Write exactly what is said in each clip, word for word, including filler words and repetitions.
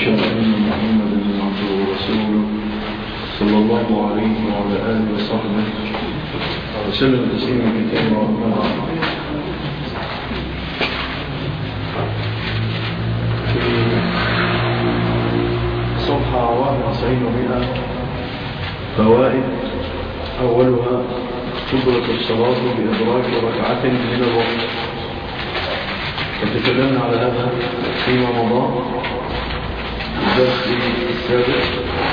وأشهد أن محمدا عبده ورسوله صلى الله عليه وعلى آله وصحبه وسلم تسليما كثيرا. في صفحة واحد وتسعين ومئة فوائد، أولها قدرة الصلاة بإدراك ركعة من الوقت. وتكلمنا على هذا فيما مضى الدرس السابق،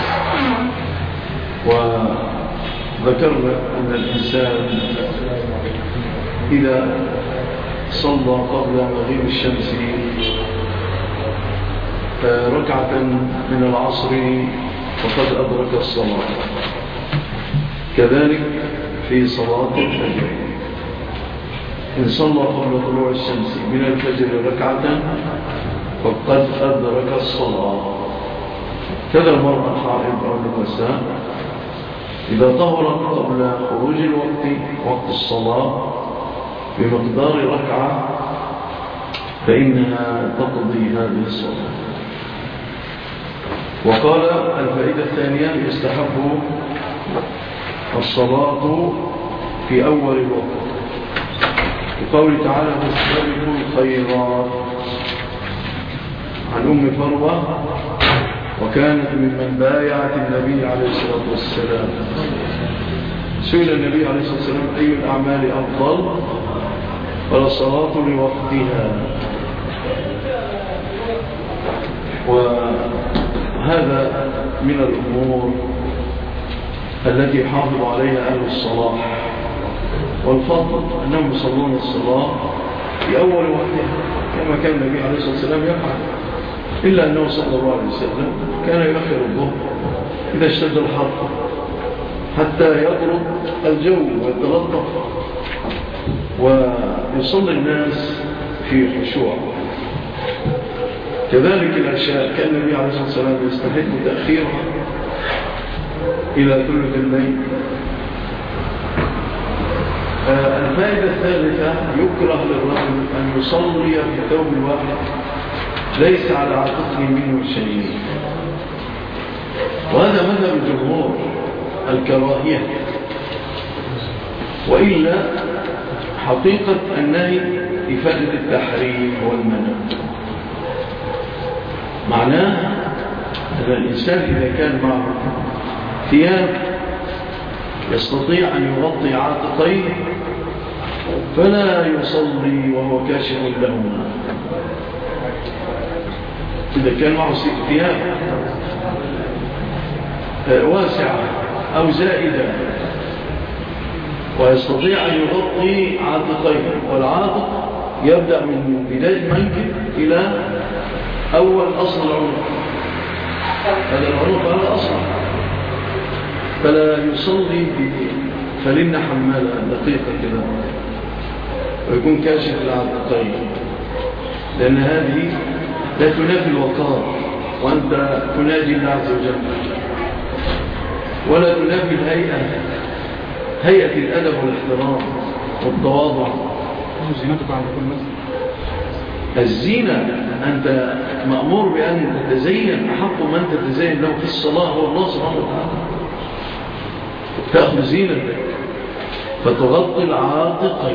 وذكرنا أن الإنسان إذا صلى قبل مغيب الشمس ركعة من العصر فقد أدرك الصلاة. كذلك في صلاة الفجر، إن صلى قبل طلوع الشمس من الفجر ركعة فقد أدرك الصلاة. كذا المرأة الحائض أو النفساء إذا طهرت قبل خروج الوقت وقت الصلاة بمقدار ركعة فإنها تقضي هذه الصلاة. وقال الفائدة الثانية: يستحب الصلاة في أول الوقت، وقول تعالى: فاستبقوا الخيرات. عن أم فروة وكانت ممن بايعت النبي عليه الصلاة والسلام. سئل النبي عليه الصلاة والسلام: أي الأعمال أفضل؟ قال: الصلاة لوقتها. وهذا من الأمور التي حافظ عليها أهل الصلاح والفضل، أنهم يصلون الصلاة في أول وقتها كما كان النبي عليه الصلاة والسلام يفعل، إلا أنه صلى الله عليه وسلم كان يؤخر الظهر إذا اشتد الحر حتى يبرد الجو ويتلطف ويصلي الناس في خشوع. كذلك العشاء كان النبي عليه الصلاة والسلام يستحب تأخيرها إلى ثلث الليل. الفائدة الثالثة: يكره للرجل أن يصلي في ثوب واحد ليس على عاتقه منه شيء، وهذا مذهب الجمهور الكراهية. وإلا حقيقة النهي إفادة التحريم والمنع. معناه أن الإنسان إذا كان معه ثياب يستطيع أن يغطي عاتقيه فلا يصلي وهو كاشف لهما. إذا كان معه ثياب واسعة أو زائدة ويستطيع أن يغطي عاتقيه، والعاتق يبدأ من بداية المنكب إلى أول أصل العنق، هذا العنق هذا أصل، فلا يصلي فلن حمالة دقيقة كده ويكون كاشف العاتقين، لأن هذه لا تنافي الوقار وأنت تناجي الله عز وجل، ولا تنافي الهيئة، هيئة الأدب والاحترام والتواضع. زينتك عند كل مسجد. الزينة أنت مأمور بأن تتزين، أحق من تتزين له في الصلاة هو الله سبحانه وتعالى. تأخذ زينتك فتغطي العاتقين.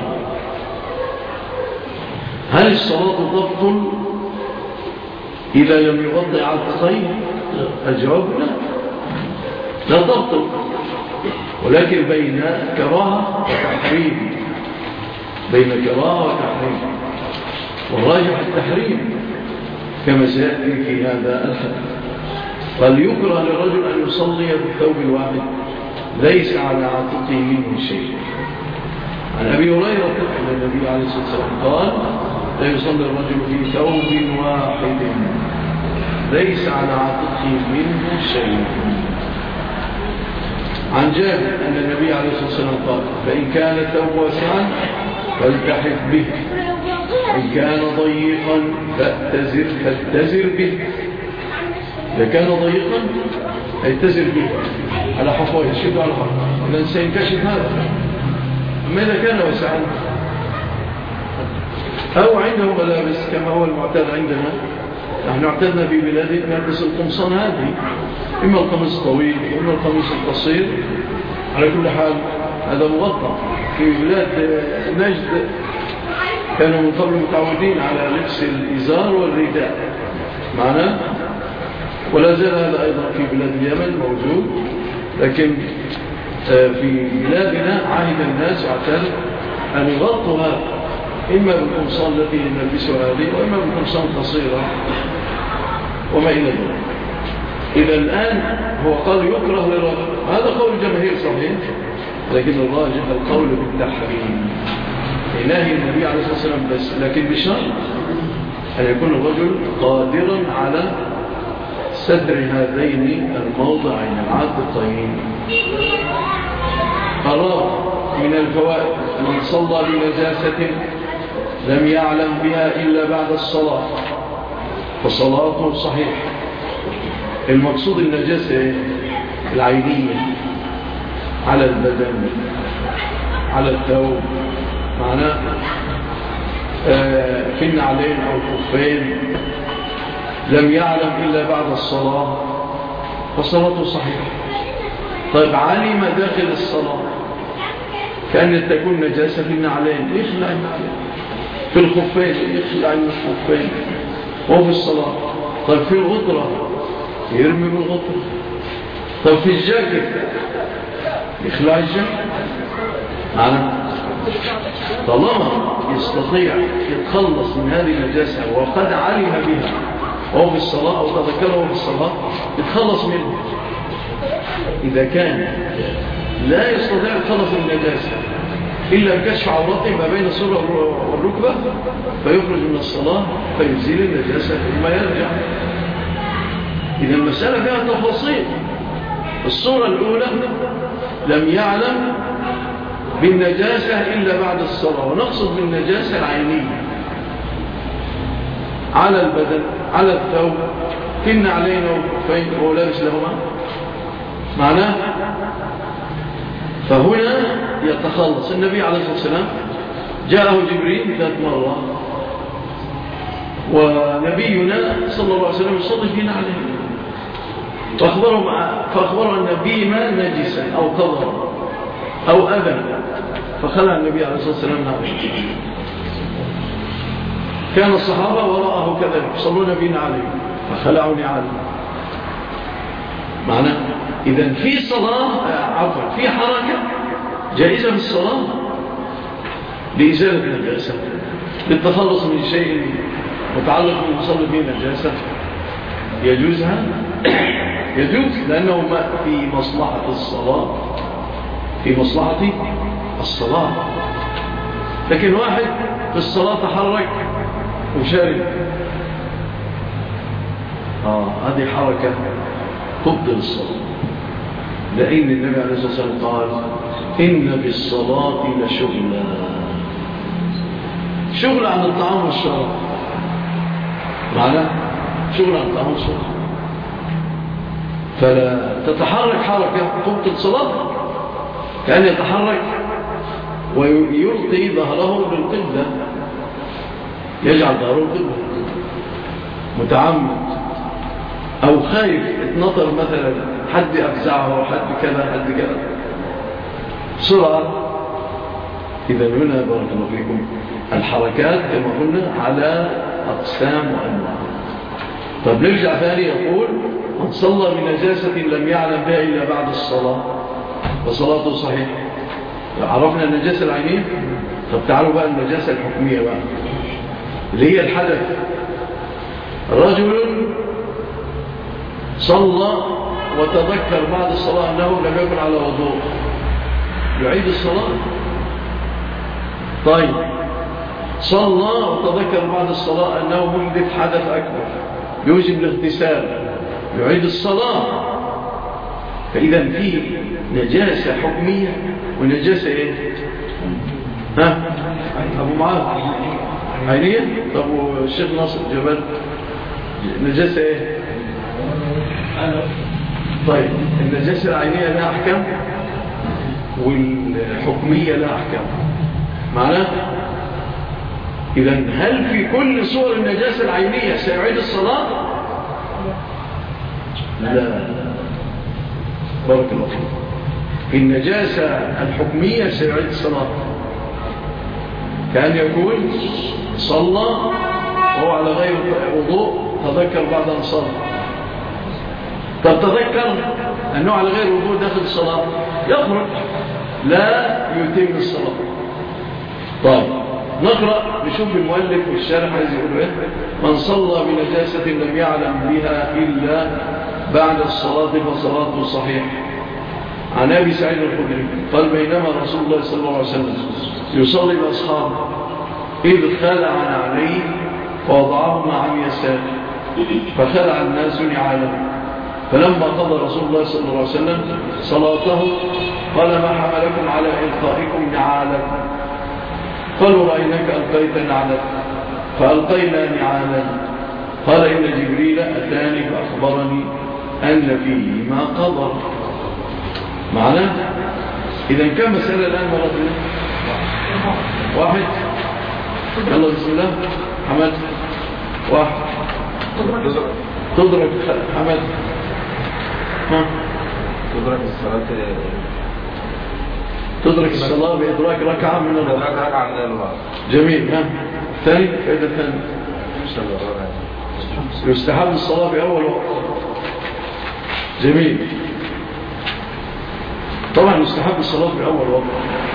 هل الصلاة تبطل إذا لم يغطي عاتقين؟ الجواب لا، لا تبطل، ولكن بين كراهة وتحريم، بين كراهة وتحريم، والراجح التحريم كما سيأتي في هذا الحديث. قال: يكره للرجل أن يصلي في الثوب الواحد ليس على عاتقه منه شيء. عن أبي هريرة أن النبي عليه الصلاة والسلام قال: لا يصلي الرجل في ثوب واحد ليس على عاتقه منه شيء. عن جابر أن النبي عليه الصلاة والسلام قال: فإن كان الثوب واسعا فالتحف به، إن كان ضيقا فاتزر فاتزر به. إذا كان ضيقا اتزر به على حفوه، يشد على حفوه، لأن سينكشف هذا. أما إذا كان واسعا أو عنده ملابس كما هو المعتاد عندنا نحن اعتدنا في بلادنا نلبس القمصان هذه، إما القميص الطويل وإما القميص القصير، على كل حال هذا مغطى. في بلاد نجد كانوا من قبل متعودين على لبس الإزار والرداء معنا، ولا زال هذا أيضا في بلاد اليمن موجود، لكن في بلادنا عهد الناس واعتاد أن يغطوا هذا، إما بالقمصان التي نلبسها هذه وإما بالقمصان قصيرة وما إلى ذلك. إذا الآن هو قال يكره للرجل، هذا قول الجماهير صحيح، لكن الراجح القول بالتحريم إلهي النبي عليه الصلاة والسلام بس، لكن بشرط أن يكون الرجل قادرا على ستر هذين الموضعين العاطفين. الرابع من الفوائد: من صلى بنجاسة لم يعلم بها إلا بعد الصلاة فصلاته صحيح. المقصود النجاسة العينية على البدن، على الثوب، معناه في النعلين أو الخفين، لم يعلم إلا بعد الصلاة فصلاته صحيحة. طيب علم داخل الصلاة كأن تكون نجاسة في النعلين، يخلع النعلين، في الخفين يخلع الخفين وهو في الصلاة. طيب في الغطرة يرمي بالغطرة. طيب في الجاكيت يخلع الجاكيت. معنى طالما يستطيع يتخلص من هذه النجاسة وقد علم بها وهو في الصلاة أو تذكره في الصلاة يتخلص منه. إذا كان لا يستطيع يتخلص من النجاسة إلا بكشف عورته ما بين السرة والركبة فيخرج من الصلاة فيزيل النجاسة ثم يرجع. إذا المسألة فيها تفاصيل. الصورة الأولى لم يعلم بالنجاسة إلا بعد الصلاة، ونقصد بالنجاسة العينية على البدن، على الثوب، في النعلين والخفين وهو لابس لهما معناه. فهنا يتخلص. النبي عليه الصلاة والسلام جاءه جبريل ذات مرة ونبينا صلى الله عليه وسلم يصلي في نعله، فأخبره, فأخبره أن بهما نجسا أو قذرا أو أذى، فخلع النبي عليه الصلاة والسلام نعله. كان الصحابة وراءه كذلك يصلون في نعله فخلعوا نعله. معنى إذن في صلاة عفوا في حركة جائزة في الصلاة لإزالة النجاسة، للتخلص من شيء متعلق بالمصلي فيه نجاسة، يجوزها يجوز لأنه ما في مصلحة الصلاة، في مصلحة الصلاة. لكن واحد في الصلاة تحرك وشارب، آه هذه حركة تبطل الصلاة، لأن النبي عليه الصلاة والسلام قال إن بالصلاة لشغلا، شغل عن الطعام والشراب، معناه شغل عن الطعام والشراب، فلا تتحرك حركة تبطل صلاة، كأن يتحرك ويلقي ظهره للقبلة، يجعل ظهره القبلة متعمد، أو خايف اتنطر مثلا حد أفزعه أو حد كذا حد كذا بسرعة. إذا هنا بارك الله فيكم الحركات كما قلنا على أقسام وأنواع. طب نرجع ثاني يقول من صلى بنجاسة لم يعلم بها إلا بعد الصلاة وصلاته صحيح. عرفنا النجاسة العينية. طب تعالوا بقى النجاسة الحكمية بقى اللي هي الحدث. رجل صلى وتذكر بعد الصلاة أنه لم يكن على وضوء، يعيد الصلاة. طيب صلى وتذكر بعد الصلاة أنه محدث حدث أكبر يوجب الاغتسال، يعيد الصلاة. فإذا في نجاسة حكمية ونجاسة إيه؟ ها؟ أبو معاذ عينية. طب والشيخ ناصر جبل نجاسة إيه؟ طيب النجاسة العينية لها أحكام والحكمية لها أحكام. معناه إذا هل في كل صور النجاسة العينية سيعيد الصلاة؟ لا، بارك الله فيك. في النجاسة الحكمية سيعيد الصلاة، كأن يقول صلى وهو على غير وضوء، تذكر بعد أن صلى. طب تذكر أنه على غير وضوء داخل الصلاة، يخرج لا يتم الصلاة. طيب نقرأ نشوف المؤلف والشارح عايز يقول ايه. من صلى بنجاسة لم يعلم بها إلا بعد الصلاة فصلاته صحيح. عن أبي سعيد الخدري قال بينما رسول الله صلى الله عليه وسلم يصلي بأصحابه إذ خلع عليه فوضعهما عن يساره فخلع الناس نعالهم، فلما قضى رسول الله صلى الله عليه وسلم صلاته قال ما حملكم على إلقائكم نعالكم؟ قالوا رأيناك ألقيت نعلك، فألقينا نعالا. قال إن جبريل أتاني فأخبرني أن فيه ما قضى. معناه إذا كم مسألة الآن مرة واحد. يلا بسم الله. حمد واحد تدرك. حمد ها تدرك الصلاة تدرك الصلاة بإدراك ركعة من الوقت. ركعة من الوقت. جميل. ها ثاني فائدة ثانية يستحب الصلاة في أول وقت. جميل. طبعا يستحب الصلاة في أول وقت.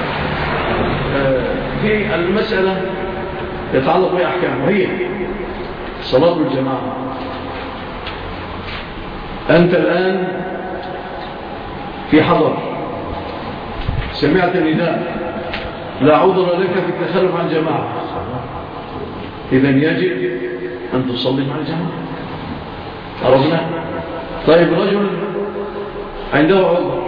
في المسألة يتعلق بها أحكام، وهي صلاة الجماعة. أنت الآن في حضر، سمعت النداء، لا عذر لك في التخلف عن جماعة، إذن يجب أن تصلي مع الجماعة. عرفنا؟ طيب رجل عنده عذر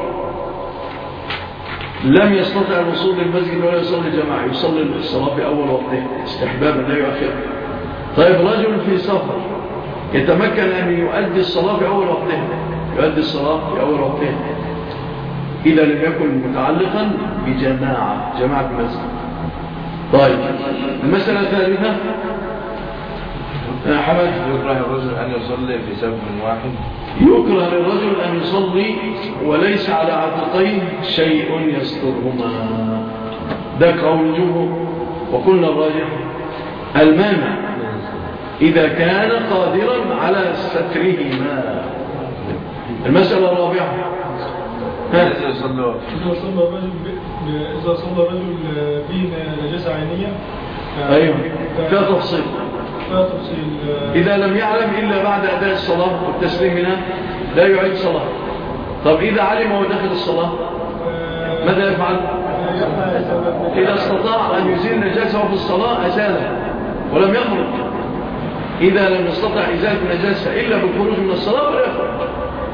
لم يستطع الوصول للمسجد ولا يصلي الجماعة، يصلي الصلاة في أول وقته استحبابا لا يؤخر. طيب رجل في سفر يتمكن أن يؤدي الصلاة في أول وقته، يؤدي الصلاة في أول وقته إذا لم يكن متعلقا بجماعة جماعة المسجد. طيب المسألة الثالثة حمد. يكره الرجل أن يصلي بسبب واحد. يكره للرجل أن يصلي وليس على عاتقيه شيء يسترهما، ده قول الجمهور. وقلنا الراجح المانع إذا كان قادرا على سترهما. المسألة الرابعة إذا صلى الرجل إذا صلى الرجل بين نجاسة عينية. أيوة فيها تفصيل. فيها تفصيل. إذا لم يعلم إلا بعد أداء الصلاة والتسليم منها لا يعيد صلاة. طب إذا علم هو داخل الصلاة ماذا يفعل؟ إذا استطاع أن يزيل نجاسة في الصلاة أزالها ولم يخرج. إذا لم يستطع إزالة النجاسة إلا بالخروج من الصلاة ولا يخرج.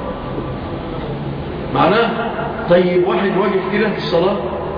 معناه طيب واحد واقف كده في الصلاة،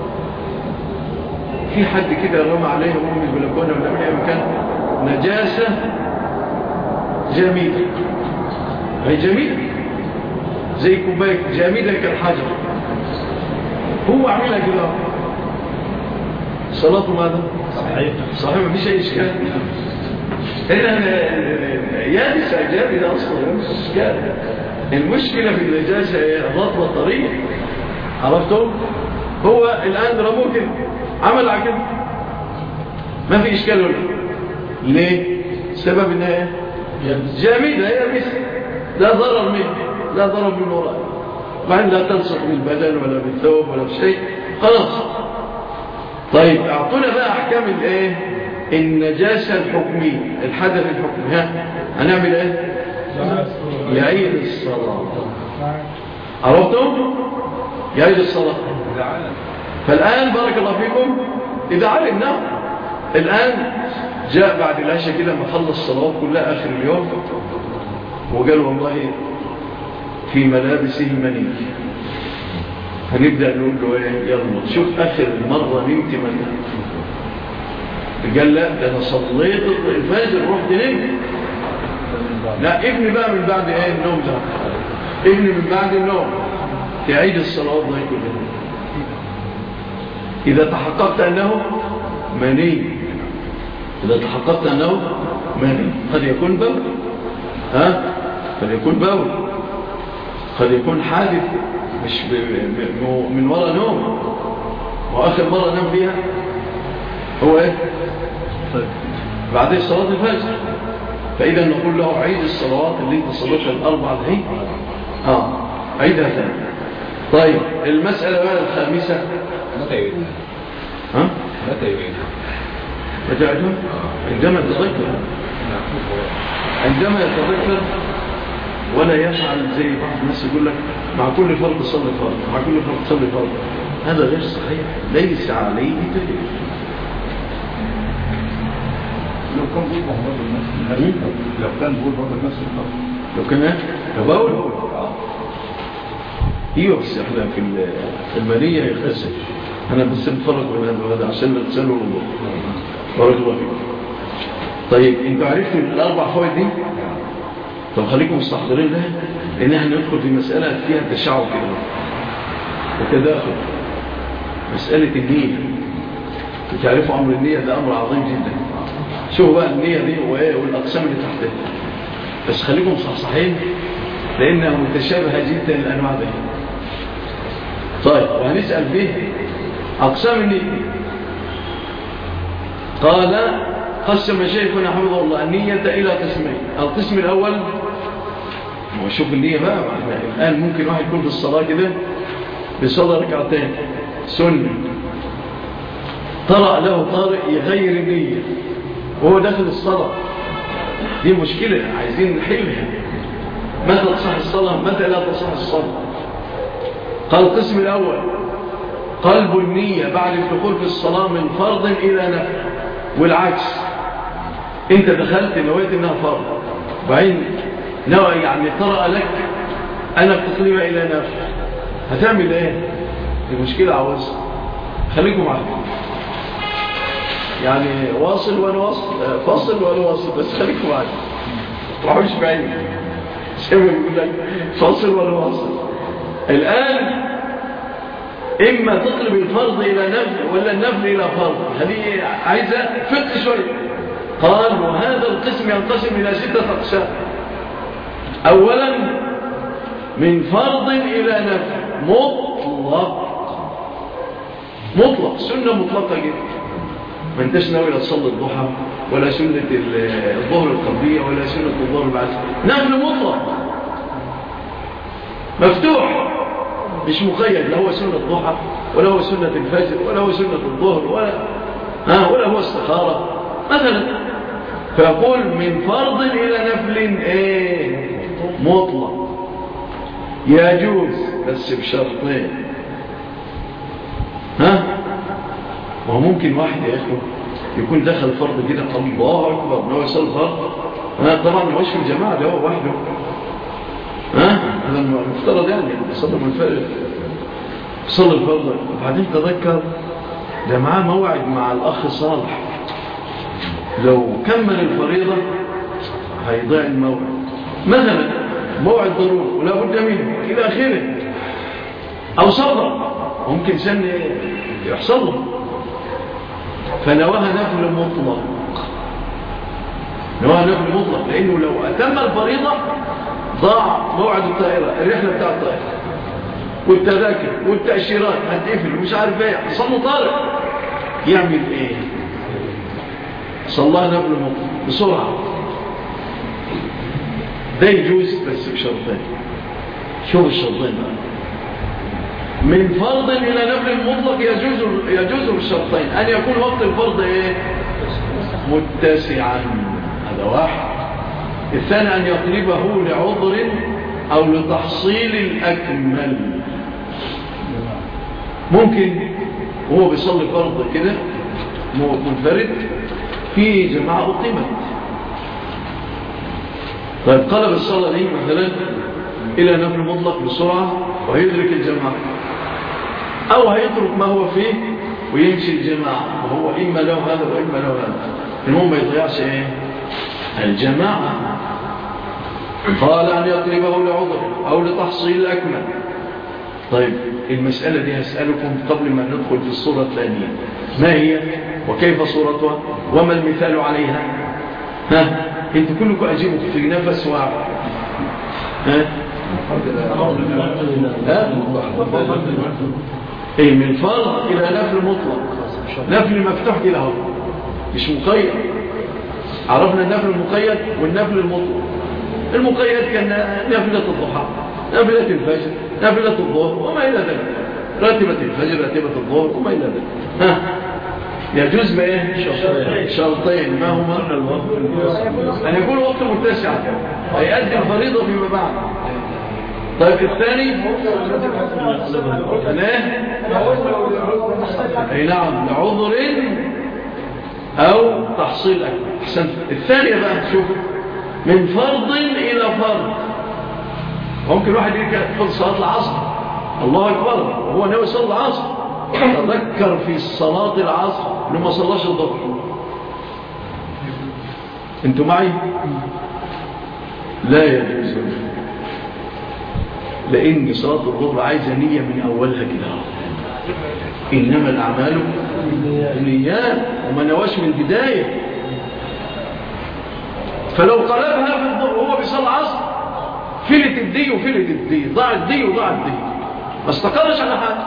في حد كده رمى عليه أمي البلكونة ولا من أي مكان نجاسة جامدة، هي جميلة زي كوباية جامدة كالحجر، هو عملها كده، صلاته ماذا؟ صحيح صحيح ما فيش أي إشكال. هنا يابسة جامدة أصلا مش إشكال. المشكلة في النجاسة هي الرطبة الطريق. عرفتم؟ هو الآن رموه كده عمل على كده ما في إشكال ولا ليه؟ سبب إنها جامدة هي بس لا ضرر منه، لا ضرر من وراء، وبعدين لا تلصق بالبدن ولا بالثوب ولا بشيء خلاص. طيب اعطونا بقى أحكام الايه؟ النجاسة الحكمية، الحدث الحكمي. ها هنعمل ايه؟ يعيد الصلاة. عرفتم؟ يعيد الصلاة. فالآن بارك الله فيكم إذا علمنا الآن جاء بعد العشاء كده ما خلص الصلوات كلها آخر اليوم وقال والله في ملابسه مني، هنبدأ نقول له ايه؟ يلا شوف آخر مرة نمت متى؟ قال لا ده أنا صليت الفجر رحت نمت. لا ابني بقى من بعد ايه النوم ده، ابني من بعد النوم تعيد الصلوات دي كلها إذا تحققت أنه مني. إذا تحققت أنه ماني. قد يكون بول، ها قد يكون بول، قد يكون حادث مش ب... ب... من وراء نوم، وآخر مرة نام فيها هو إيه؟ بعد صلاة الفجر. فإذا نقول له عيد الصلوات اللي انت صلتها الأربعة الهي آه عيدها ثاني. طيب المسألة بقى الخامسة، متى يعيد؟ ها؟ متى يعيد؟ متى يعيد؟ عندما يتذكر، عندما يتذكر ولا يفعل زي بعض الناس يقول لك مع كل فرض صلي فرض، مع كل فرض صلي فرض. هذا غير صحيح، ليس عليه دليل. لو كان بقول برضه الناس، لو كان بقول برضه الناس لو كان ايه؟ تباول ايوه. بس احنا في المالية يخسر. انا بس بفرق بين هذا وهذا عشان لا تسألوا الله. بارك الله فيكم. طيب انتوا عرفتوا الاربع فوائد دي؟ طب خليكم مستحضرين لها، لان احنا ندخل في مسألة فيها تشعب كده وتداخل. مسألة النية، بتعرفوا امر النية ده امر عظيم جدا. شوفوا بقى النية دي وايه والاقسام اللي تحتها، بس خليكم صحصحين لانها متشابهة جدا الانواع دي. طيب وهنسأل فيه اقسام النية. قال قسم شيخنا حفظه الله النية الى قسمين. القسم الاول، وشوف النية بقى، الان ممكن واحد يكون في الصلاة كده بيصلي ركعتين سنة، طرأ له طارئ يغير النية وهو داخل الصلاة. دي مشكلة عايزين نحلها. متى تصح الصلاة، متى لا تصح الصلاة؟ قال القسم الأول قلب النية بعد الدخول في الصلاة من فرض إلى نفل، والعكس. انت دخلت نويت انها فرض، وبعدين نوى يعني طرأ لك أنا تقليبها إلى نفل، هتعمل ايه؟ دي مشكلة عاوز خليكم معاك. يعني واصل وانا واصل، فاصل وانا واصل، بس خليكم معاك روحوش بعيد. سيما يقول لك فاصل وانا واصل. الآن إما تطلب الفرض إلى نفل ولا النفل إلى فرض. هذه عايزة فقه شوية. قال وهذا القسم ينقسم إلى ستة أقسام. أولا من فرض إلى نفل مطلق، مطلق سنة مطلقة جدا. ما انتش ناوي لا تصلي الضحى ولا سنة الظهر القبلية ولا سنة الظهر العصر، نفل مطلق مفتوح مش مقيد، لا هو سنة الضحى ولا هو سنة الفجر ولا هو سنة الظهر ولا ها ولا هو استخارة مثلا. فيقول من فرض إلى نفل ايه مطلق يجوز بس بشرطين. ها وهو ممكن واحد يا اخي يكون دخل فرض كده الله اكبر نوع يصلي فرض، طبعا ما هوش في الجماعه، ده هو وحده. ها هذا المفترض يعني يصلي منفرد، يصلي الفرض وبعدين تذكر ده معاه موعد مع الاخ صالح، لو كمل الفريضه هيضيع الموعد مثلا، موعد ضروري ولا بد منه الى اخره، او صبر ممكن سن يحصل له، فنواها نفل مطلق. نواها نفل مطلق لأنه لو أتم الفريضة ضاع موعد الطائرة، الرحلة بتاع الطائرة والتذاكر والتأشيرات هتقفل ومش عارف ايه، حصل له طارئ يعمل ايه؟ صلاه نفل مطلق بسرعة. ده يجوز بس بشرطين. شوف الشرطين بقى. من فرض إلى نفل المطلق يجوز يجوز بالشرطين، أن يكون وقت الفرض إيه؟ متسعا، هذا واحد. الثاني أن يطلبه لعذر أو لتحصيل الأكمل. ممكن هو بيصلي فرض كده منفرد في جماعة أقيمت، طيب قلب الصلاة دي مثلا إلى نفل مطلق بسرعة وهيدرك الجماعة، أو هيترك ما هو فيه ويمشي الجماعة، وهو إما له هذا وإما له هذا، المهم ما يضيعش إيه؟ الجماعة. قال أن يطلبه لعذر أو لتحصيل الأكمل. طيب المسألة دي هسألكم قبل ما ندخل في الصورة الثانية، ما هي وكيف صورتها وما المثال عليها؟ ها انتوا كلكم أجيبوا في نفس واحد. ها ها ايه من فرض إلى نفل مطلق، نفل مفتوح كده اهو مش مقيد. عرفنا النفل المقيد والنفل المطلق. المقيد كان نافلة الضحى، نافلة الفجر، نافلة الظهر وما إلى ذلك، راتبة الفجر، راتبة الظهر وما إلى ذلك. ها يجوز بإيه؟ شرطين، ما هما؟ أن يكون وقت متسع هيؤدي الفريضة فيما بعد. طيب الثاني لا أي نعم لعذر أو تحصيل أكبر. أحسنت. الثانية بقى تشوف من فرض إلى فرض. ممكن واحد يدخل صلاة العصر الله أكبر وهو ناوي يصلي العصر، تذكر في صلاة العصر إنه ما صلاش الظهر. أنتوا معي؟ لا يجوز، لأن صلاة الظهر عايزة نية من أولها كده. إنما الأعمال بالنيات وما نواش من البداية. فلو قلبها في الظهر وهو بيصلي العصر فلت الدي وفلت الدي، ضاع الدي وضاع الدي، ما استقرش على حاجة.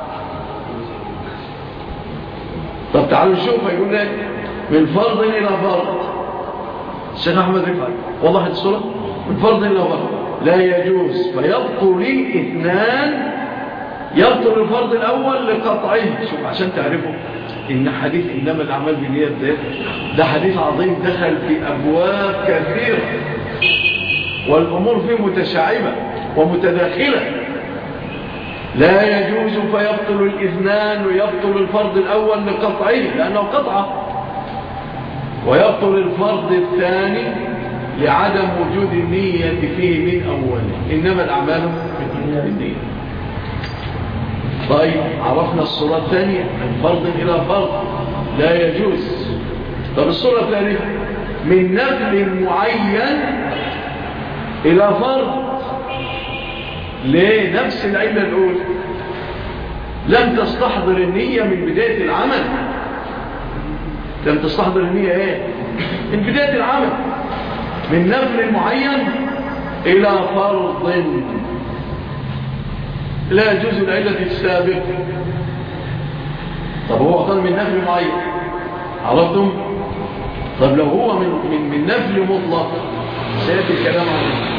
طب تعالوا نشوف هيقول لك من فرض إلى فرض. الشيخ أحمد رفعت وضحت الصورة. من فرض إلى فرض لا يجوز، فيبطل الاثنان. يبطل الفرض الأول لقطعه. شوف عشان تعرفوا إن حديث إنما الأعمال بالنيات ده ده حديث عظيم دخل في أبواب كثيرة والأمور فيه متشعبة ومتداخلة. لا يجوز فيبطل الاثنان، ويبطل الفرض الأول لقطعه لأنه قطعه، ويبطل الفرض الثاني لعدم وجود النية فيه من أوله. إنما الأعمال بالنية. طيب عرفنا الصورة الثانية من فرض إلى فرض لا يجوز. طب الصورة الثانية من نفل معين إلى فرض. ليه؟ نفس العلة الأولى، لم تستحضر النية من بداية العمل. لم تستحضر النية ايه؟ من بداية العمل. من نفل معين إلى فرض لا يجوز العلة السابقة. طب هو قال من نفل معين، عرفتم؟ طب لو هو من, من, من نفل مطلق سيأتي الكلام عنه.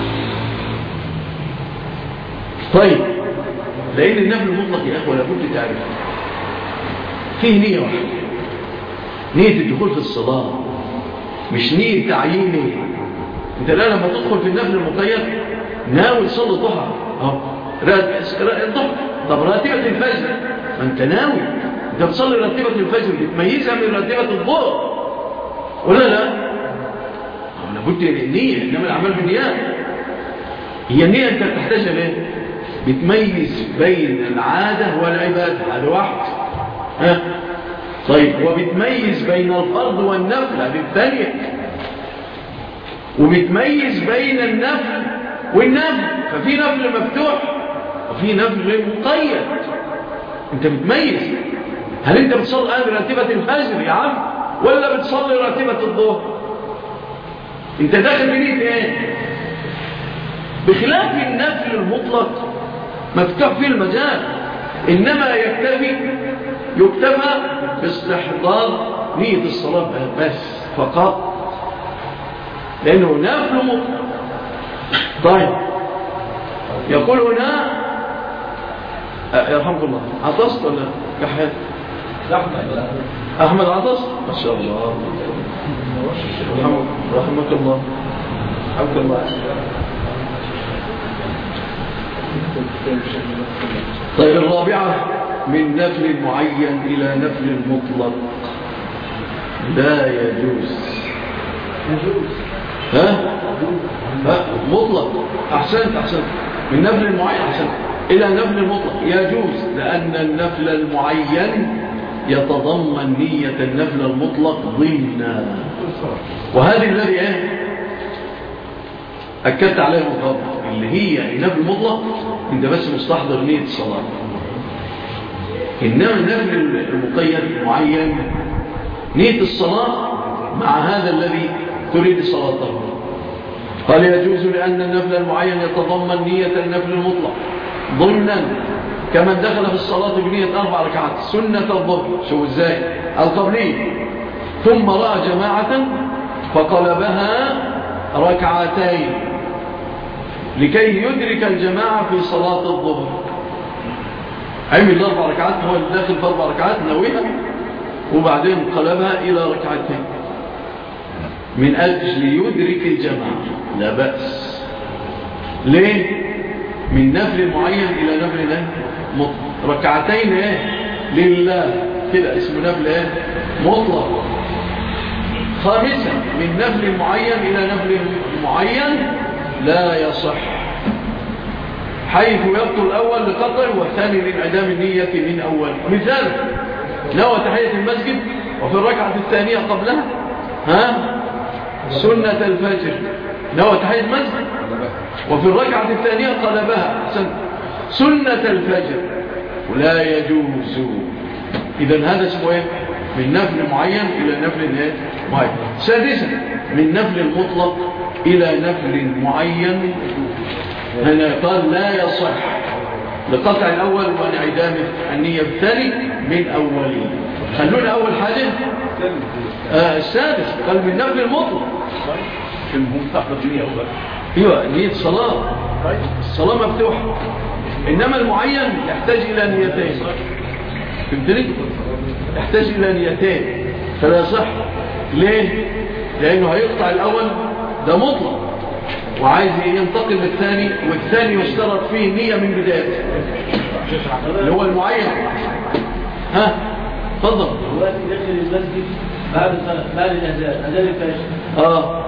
طيب لأن النفل المطلق يا أخوة لابد تعرف فيه نية واحدة، نية الدخول في الصلاة، مش نية تعييني. انت لا لما تدخل في النفل المقيد ناوي تصلي الضحى اهو الضحى. طب راتبة الفجر ما انت ناوي، انت بتصلي راتبة الفجر بتميزها من راتبة الظهر ولا لا؟ لابد النية. انما الاعمال بالنيات. هي النية انت بتحتاجها ليه؟ بتميز بين العادة والعبادة، هذا واحد. ها طيب وبتميز بين الفرض والنفل، هذه الثانية. وبتميز بين النفل والنفل، ففي نفل مفتوح وفي نفل مقيد. انت بتميز هل انت بتصلي راتبة الفجر يا عم ولا بتصلي راتبة الظهر؟ انت داخل بنية ايه؟ بخلاف النفل المطلق مفتوح فيه المجال، انما يكتفي يكتفى باستحضار نية الصلاة بس فقط، لأنه نفل مطلق. طيب يقول هنا يرحمك الله عطست ولا كحيات؟ أحمد عطست ما شاء الله. رحمك الله رحمك الله. طيب الرابعة من نفل معين إلى نفل مطلق لا يجوز. يجوز ها؟ ها مطلق. أحسنت أحسنت. من نفل المعين أحسنت إلى نفل المطلق يجوز، لأن النفل المعين يتضمن نية النفل المطلق ضمنا. وهذه الذي ايه؟ أكدت عليها مقابل اللي هي النفل المطلق انت بس مستحضر نية الصلاة. إنما النفل المقيد معين نية الصلاة مع هذا الذي تريد صلاته. قال يجوز لأن النفل المعين يتضمن نية النفل المطلق ضمنا كمن دخل في الصلاة بنية أربع ركعات سنة الظهر شو ازاي القبلية ثم رأى جماعة فقلبها ركعتين لكي يدرك الجماعة في صلاة الظهر. عمل أربع ركعات هو داخل في أربع ركعات نويها وبعدين قلبها إلى ركعتين من أجل يدرك الجماعة لا بأس. ليه؟ من نفل معين إلى نفل مطلق ركعتين ايه لله كده اسمه نفل ايه مطلق. خامسا من نفل معين إلى نفل معين لا يصح حيث يبطل الأول لقطع والثاني لانعدام النية من أول. مثال نوى تحية المسجد وفي الركعة الثانية قبلها ها سنة الفجر نوى تحية المسجد وفي الركعة الثانية قلبها سنة الفجر ولا يجوز. إذن هذا اسمه ايه من نفل معين إلى نفل ايه معين. سادسا من نفل المطلق إلى نفل معين هنا قال لا يصح لقطع الأول وانعدام النية الثاني من أوله. خلونا أول حاجة آه السادس قال من نفل المطلق ايوه نية الصلاة الصلاة مفتوحة إنما المعين يحتاج إلى نيتين فهمتني يحتاج إلى نيتين فلا صح. ليه لأنه هيقطع الأول ده مطلق وعايز ينتقل للثاني والثاني يشترط فيه نية من بدايته اللي هو المعين. ها تفضل دلوقتي داخل المسجد بعد بعد الأذان أذان الفجر اه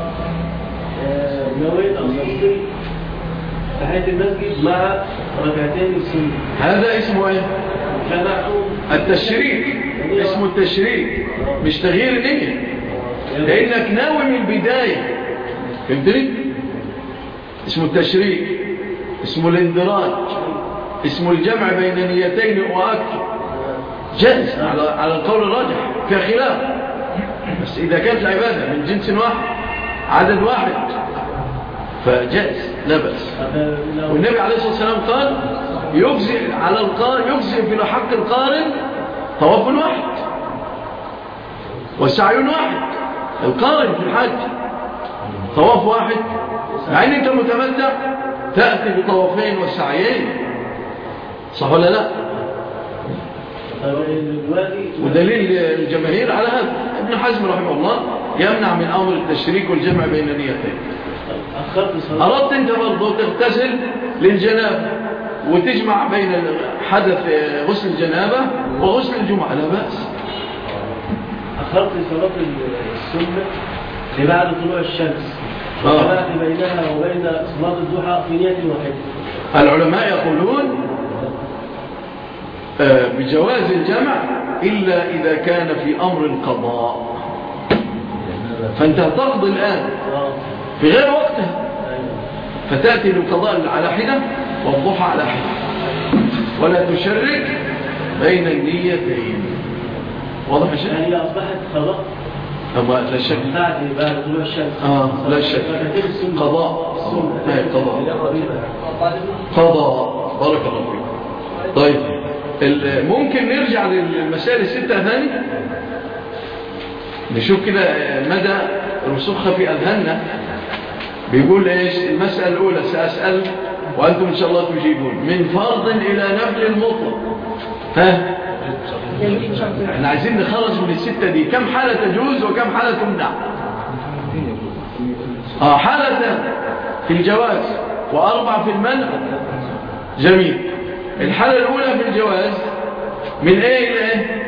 نويت أصلي تحية المسجد مع ركعتين السنة هذا اسمه ايه التشريك اسمه التشريك مش تغيير النية لأنك ناوي من البداية فهمتني اسمه التشريك اسمه الاندراج اسمه الجمع بين نيتين وأكثر جائز على على القول الراجح في خلاف بس إذا كانت العبادة من جنس واحد عدد واحد فجائز لا بأس. والنبي عليه الصلاة والسلام قال يجزئ على القارئ يجزئ في حق القارئ طواف واحد وسعي واحد. القارئ في الحج طواف واحد يعني انت متمتع تأتي بطوافين وسعيين صح ولا لا؟ ودليل الجماهير على هذا ابن حزم رحمه الله يمنع من أمر التشريك والجمع بين النيتين. أردت أنت برضو تغتسل للجنابة وتجمع بين حدث غسل الجنابة وغسل الجمعة لا بأس. أخرت صلاة السنة لبعد طلوع الشمس وجمعت بينها وبين صلاة الضحى في نية واحدة. العلماء يقولون بجواز الجمع إلا إذا كان في أمر القضاء فأنت تقضي الآن في غير وقتها فتأتي للقضاء على حدة والضحى على حدة ولا تشرك بين النيتين. واضح يا شيخ؟ هي أصبحت قضاء أما لا شك بعد بعد طلوع الشمس آه لا شك قضاء أي قضاء قضاء بارك الله فيك. طيب ممكن نرجع للمسائل الستة ثاني نشوف كده مدى رسوخها في أذهاننا. بيقول ايش المسألة الأولى سأسأل وأنتم إن شاء الله تجيبون من فرض إلى نفل المطلق. ها احنا عايزين نخرج من الستة دي كم حالة تجوز وكم حالة تمنع. اه حالة في الجواز وأربع في المنع. جميل. الحالة الأولى في الجواز من ايه الى ايه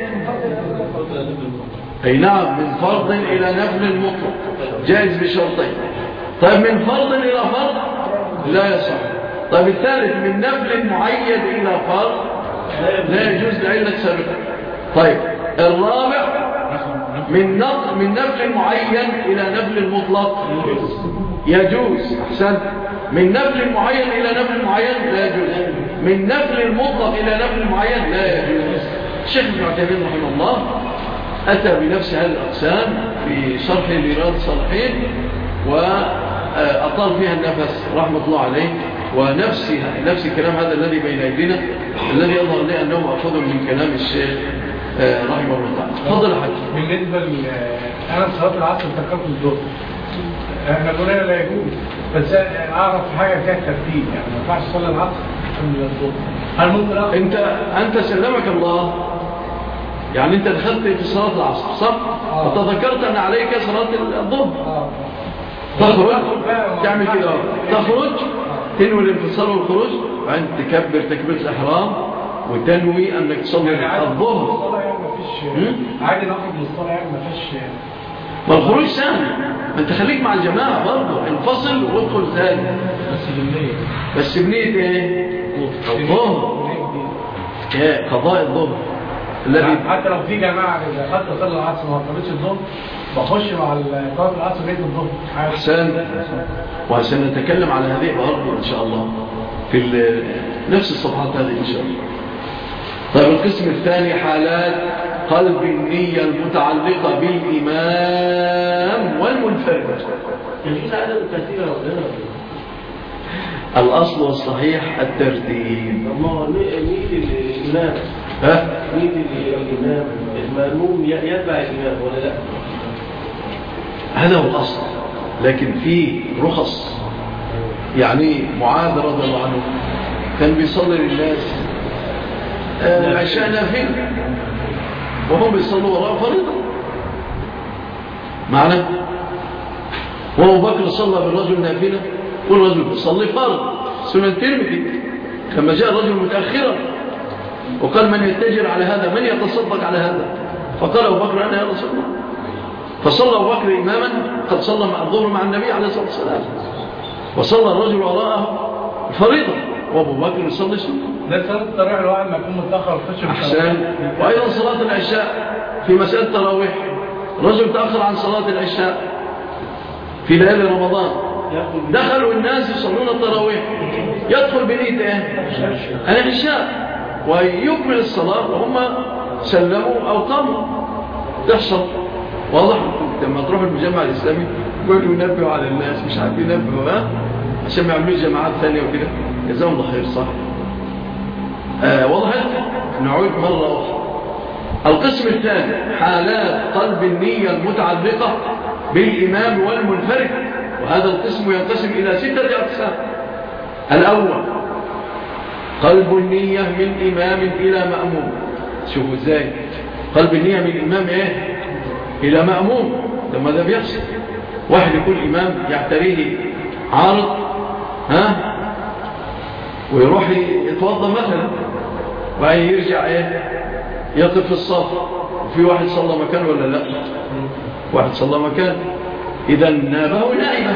اي نعم من فرض الى نفل المطلق جائز بشرطين. طيب من فرض الى فرض لا يصح. طيب الثالث من نفل معين الى فرض لا يجوز لعلة سابقة. طيب الرابع من نقل من نفل معين إلى نفل مطلق يجوز. أحسن. من نفل معين إلى نفل معين لا يجوز. من نفل المطلق إلى نفل معين لا يجوز. الشيخ ابن عثيمين رحمه الله أتى بنفس هذه الأقسام في شرح لرياض الصالحين وأطال فيها النفس رحمة الله عليه، ونفس نفس الكلام هذا الذي بين أيدينا الذي يظهر لي أنه أخذ من كلام الشيخ رحمه الله تعالى. تفضل يا حاج. بالنسبة ل أنا صلاة العصر تذكرت الظهر، احنا قلنا لا يجوز، بس أعرف حاجة فيها الترتيب، يعني ما ينفعش صلاة العصر قبل الظهر. هل ممكن أخذ؟ أنت أنت سلمك الله، يعني أنت دخلت في صلاة العصر صح؟ آه. وتذكرت أن عليك صلاة الظهر. آه. تخرج تعمل كده، تخرج تنوي الانفصال والخروج، وبعدين تكبر تكبيرة الإحرام وتنوي أنك تصلي الظهر. عادي نخرج من الصلاة يعني ما فيش. ما الخروج سهل، ما انت خليك مع الجماعة برضه، انفصل وادخل ثاني. بس بنية. بس بنية ايه؟ الظهر. ايه قضاء الظهر. الذي حتى لو في جماعة إذا خدت صلاة العصر وما صليتش الظهر بخش مع صلاة العصر بيت الظهر. أحسن. وعشان نتكلم على هذه برضه إن شاء الله في نفس الصفحات هذه إن شاء الله. طيب القسم الثاني حالات قلب النية المتعلقة بالإمام والمنفرد. يجوز عدد كثيرة وغيرها. الأصل والصحيح الترتيب. ما هو نية الإمام ها؟ نية الإمام المأموم يتبع الإمام ولا لا؟ هذا هو الأصل، لكن في رخص. يعني معاذ رضي الله عنه كان بيصلي للناس العشاء نافلة وهم بيصلوا وراء فريضة معنا، وابو بكر صلى بالرجل نافلة والرجل بيصلي فرض سنة الترمذي لما جاء الرجل متأخرا وقال من يتجر على هذا، من يتصدق على هذا، فقال أبو بكر أنا يا رسول الله، فصلى أبو بكر إماما قد صلى مع الظهر مع النبي عليه الصلاة والسلام، وصلى الرجل وراءه الفريضة وأبو بكر يصلي سنة. ده صلاة التراويح الواحد ما يكون متأخر ويخش في أحسن. وأيضا صلاة العشاء في مسألة التراويح، رجل تأخر عن صلاة العشاء في ليالي رمضان، دخلوا الناس يصلون التراويح، يدخل بنية ايه؟ العشاء ويكمل الصلاة وهم سلموا أو قاموا. تحصل واضح. لما تروح المجمع الإسلامي يقولوا ينبهوا على الناس، مش عارفين ينبهوا ها عشان ما يعملوش جماعات ثانية وكده. جزاهم الله خير. صح. آه وضحت. نعود مرة أخرى. القسم الثاني حالات قلب النية المتعلقة بالإمام والمنفرد، وهذا القسم ينقسم إلى ستة أقسام. الأول قلب النية من إمام إلى مأموم. شوفوا إزاي قلب النية من إمام إيه إلى مأموم. لما ده بيحصل واحد يكون إمام يعتريه عارض ها ويروح يتوضى مثلا وبعدين يرجع ايه يقف في الصف، وفي واحد صلى مكان ولا لا؟ واحد صلى مكان، اذا نابه نائبه.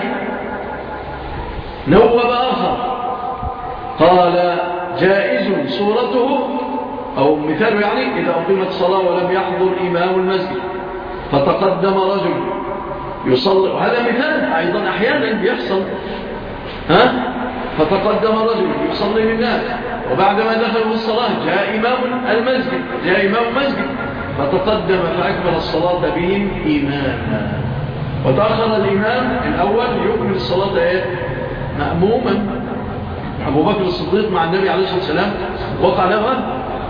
نوب اخر قال جائز صورته او مثاله، يعني اذا اقيمت الصلاه ولم يحضر امام المسجد فتقدم رجل يصلي، وهذا مثال ايضا احيانا بيحصل ها، فتقدم رجل يصلي للناس وبعدما دخلوا الصلاة جاء إمام المسجد جاء إمام المسجد فتقدم فأكمل الصلاة بهم إماما، وتأخر الإمام الأول يكمل الصلاة إيه؟ مأموما. أبو بكر الصديق مع النبي عليه الصلاة والسلام وقع له.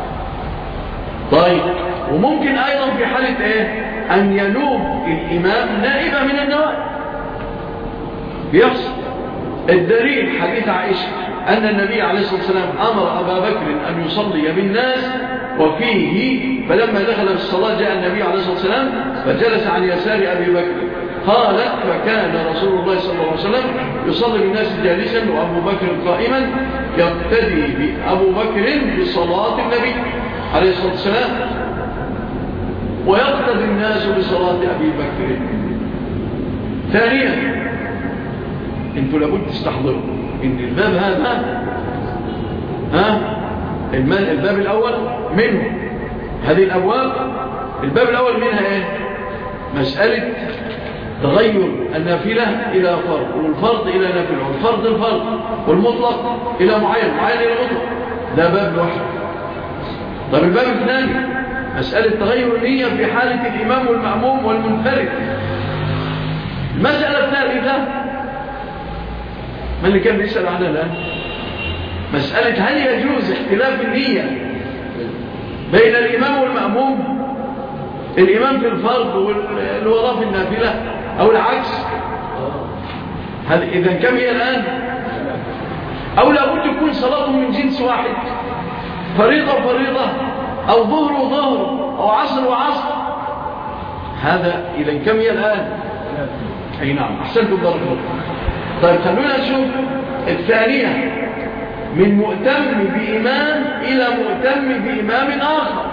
طيب وممكن أيضا في حالة إيه؟ أن ينوب الإمام نائبة من النوائب بيحصل. الدليل حديث عائشة أن النبي عليه الصلاة والسلام أمر أبا بكر أن يصلي بالناس وفيه، فلما دخل في الصلاة جاء النبي عليه الصلاة والسلام فجلس عن يسار أبي بكر، قالت فكان رسول الله صلى الله عليه وسلم يصلي بالناس جالسا وأبو بكر قائما يقتدي بأبو بكر بصلاة النبي عليه الصلاة والسلام ويقتدي الناس بصلاة أبي بكر. ثانيا انتوا لابد تستحضروا ان الباب هذا ها الباب الاول منه، هذه الابواب الباب الاول منها ايه؟ مسألة تغير النافلة إلى فرض والفرض إلى نافلة والفرض الفرض والمطلق إلى معين معين إلى مطلق، ده باب لوحده. طب الباب الثاني مسألة تغير النية في حالة الإمام والمأموم والمنفرد. المسألة الثالثة من اللي كان بيسأل عنها الآن؟ مسألة هل يجوز اختلاف النية بين الإمام والمأموم، الإمام في الفرض والوراء في النافلة أو العكس؟ هل إذا كم هي الآن؟ أو لابد تكون صلاة من جنس واحد، فريضة وفريضة، أو ظهر وظهر، أو عصر وعصر؟ هذا إذا كم هي الآن؟ أي نعم، أحسنتم بارك الله. طيب خلونا نشوف الثانية، من مؤتم بإمام إلى مؤتم بإمام آخر.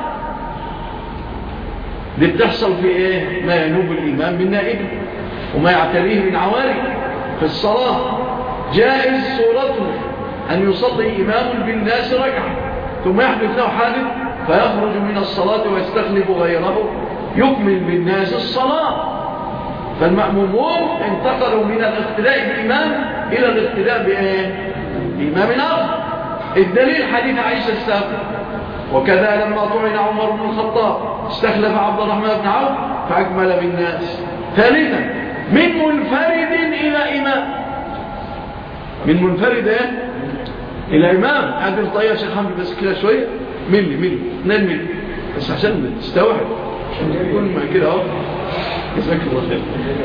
دي بتحصل في إيه؟ ما ينوب الإمام من نائبه وما يعتريه من عوارض في الصلاة. جائز صورته أن يصلي إمام بالناس ركعة ثم يحدث له حادث فيخرج من الصلاة ويستخلف غيره يكمل بالناس الصلاة. فالمأمومون انتقلوا من الاقتداء بالإمام إلى الاقتداء بإيه؟ بإمام آخر. الدليل حديث عائشة السابق: وكذا لما طعن عمر بن الخطاب استخلف عبد الرحمن بن عوف فأكمل بالناس. ثالثا، من منفرد إلى إمام. من منفرد إيه؟ إلى إمام. عندي الطريقة شيخ حمد بس كده شوية ملي ملي اثنين ملي بس عشان تستوعب، عشان يكون كده اهو. جزاك الله خير.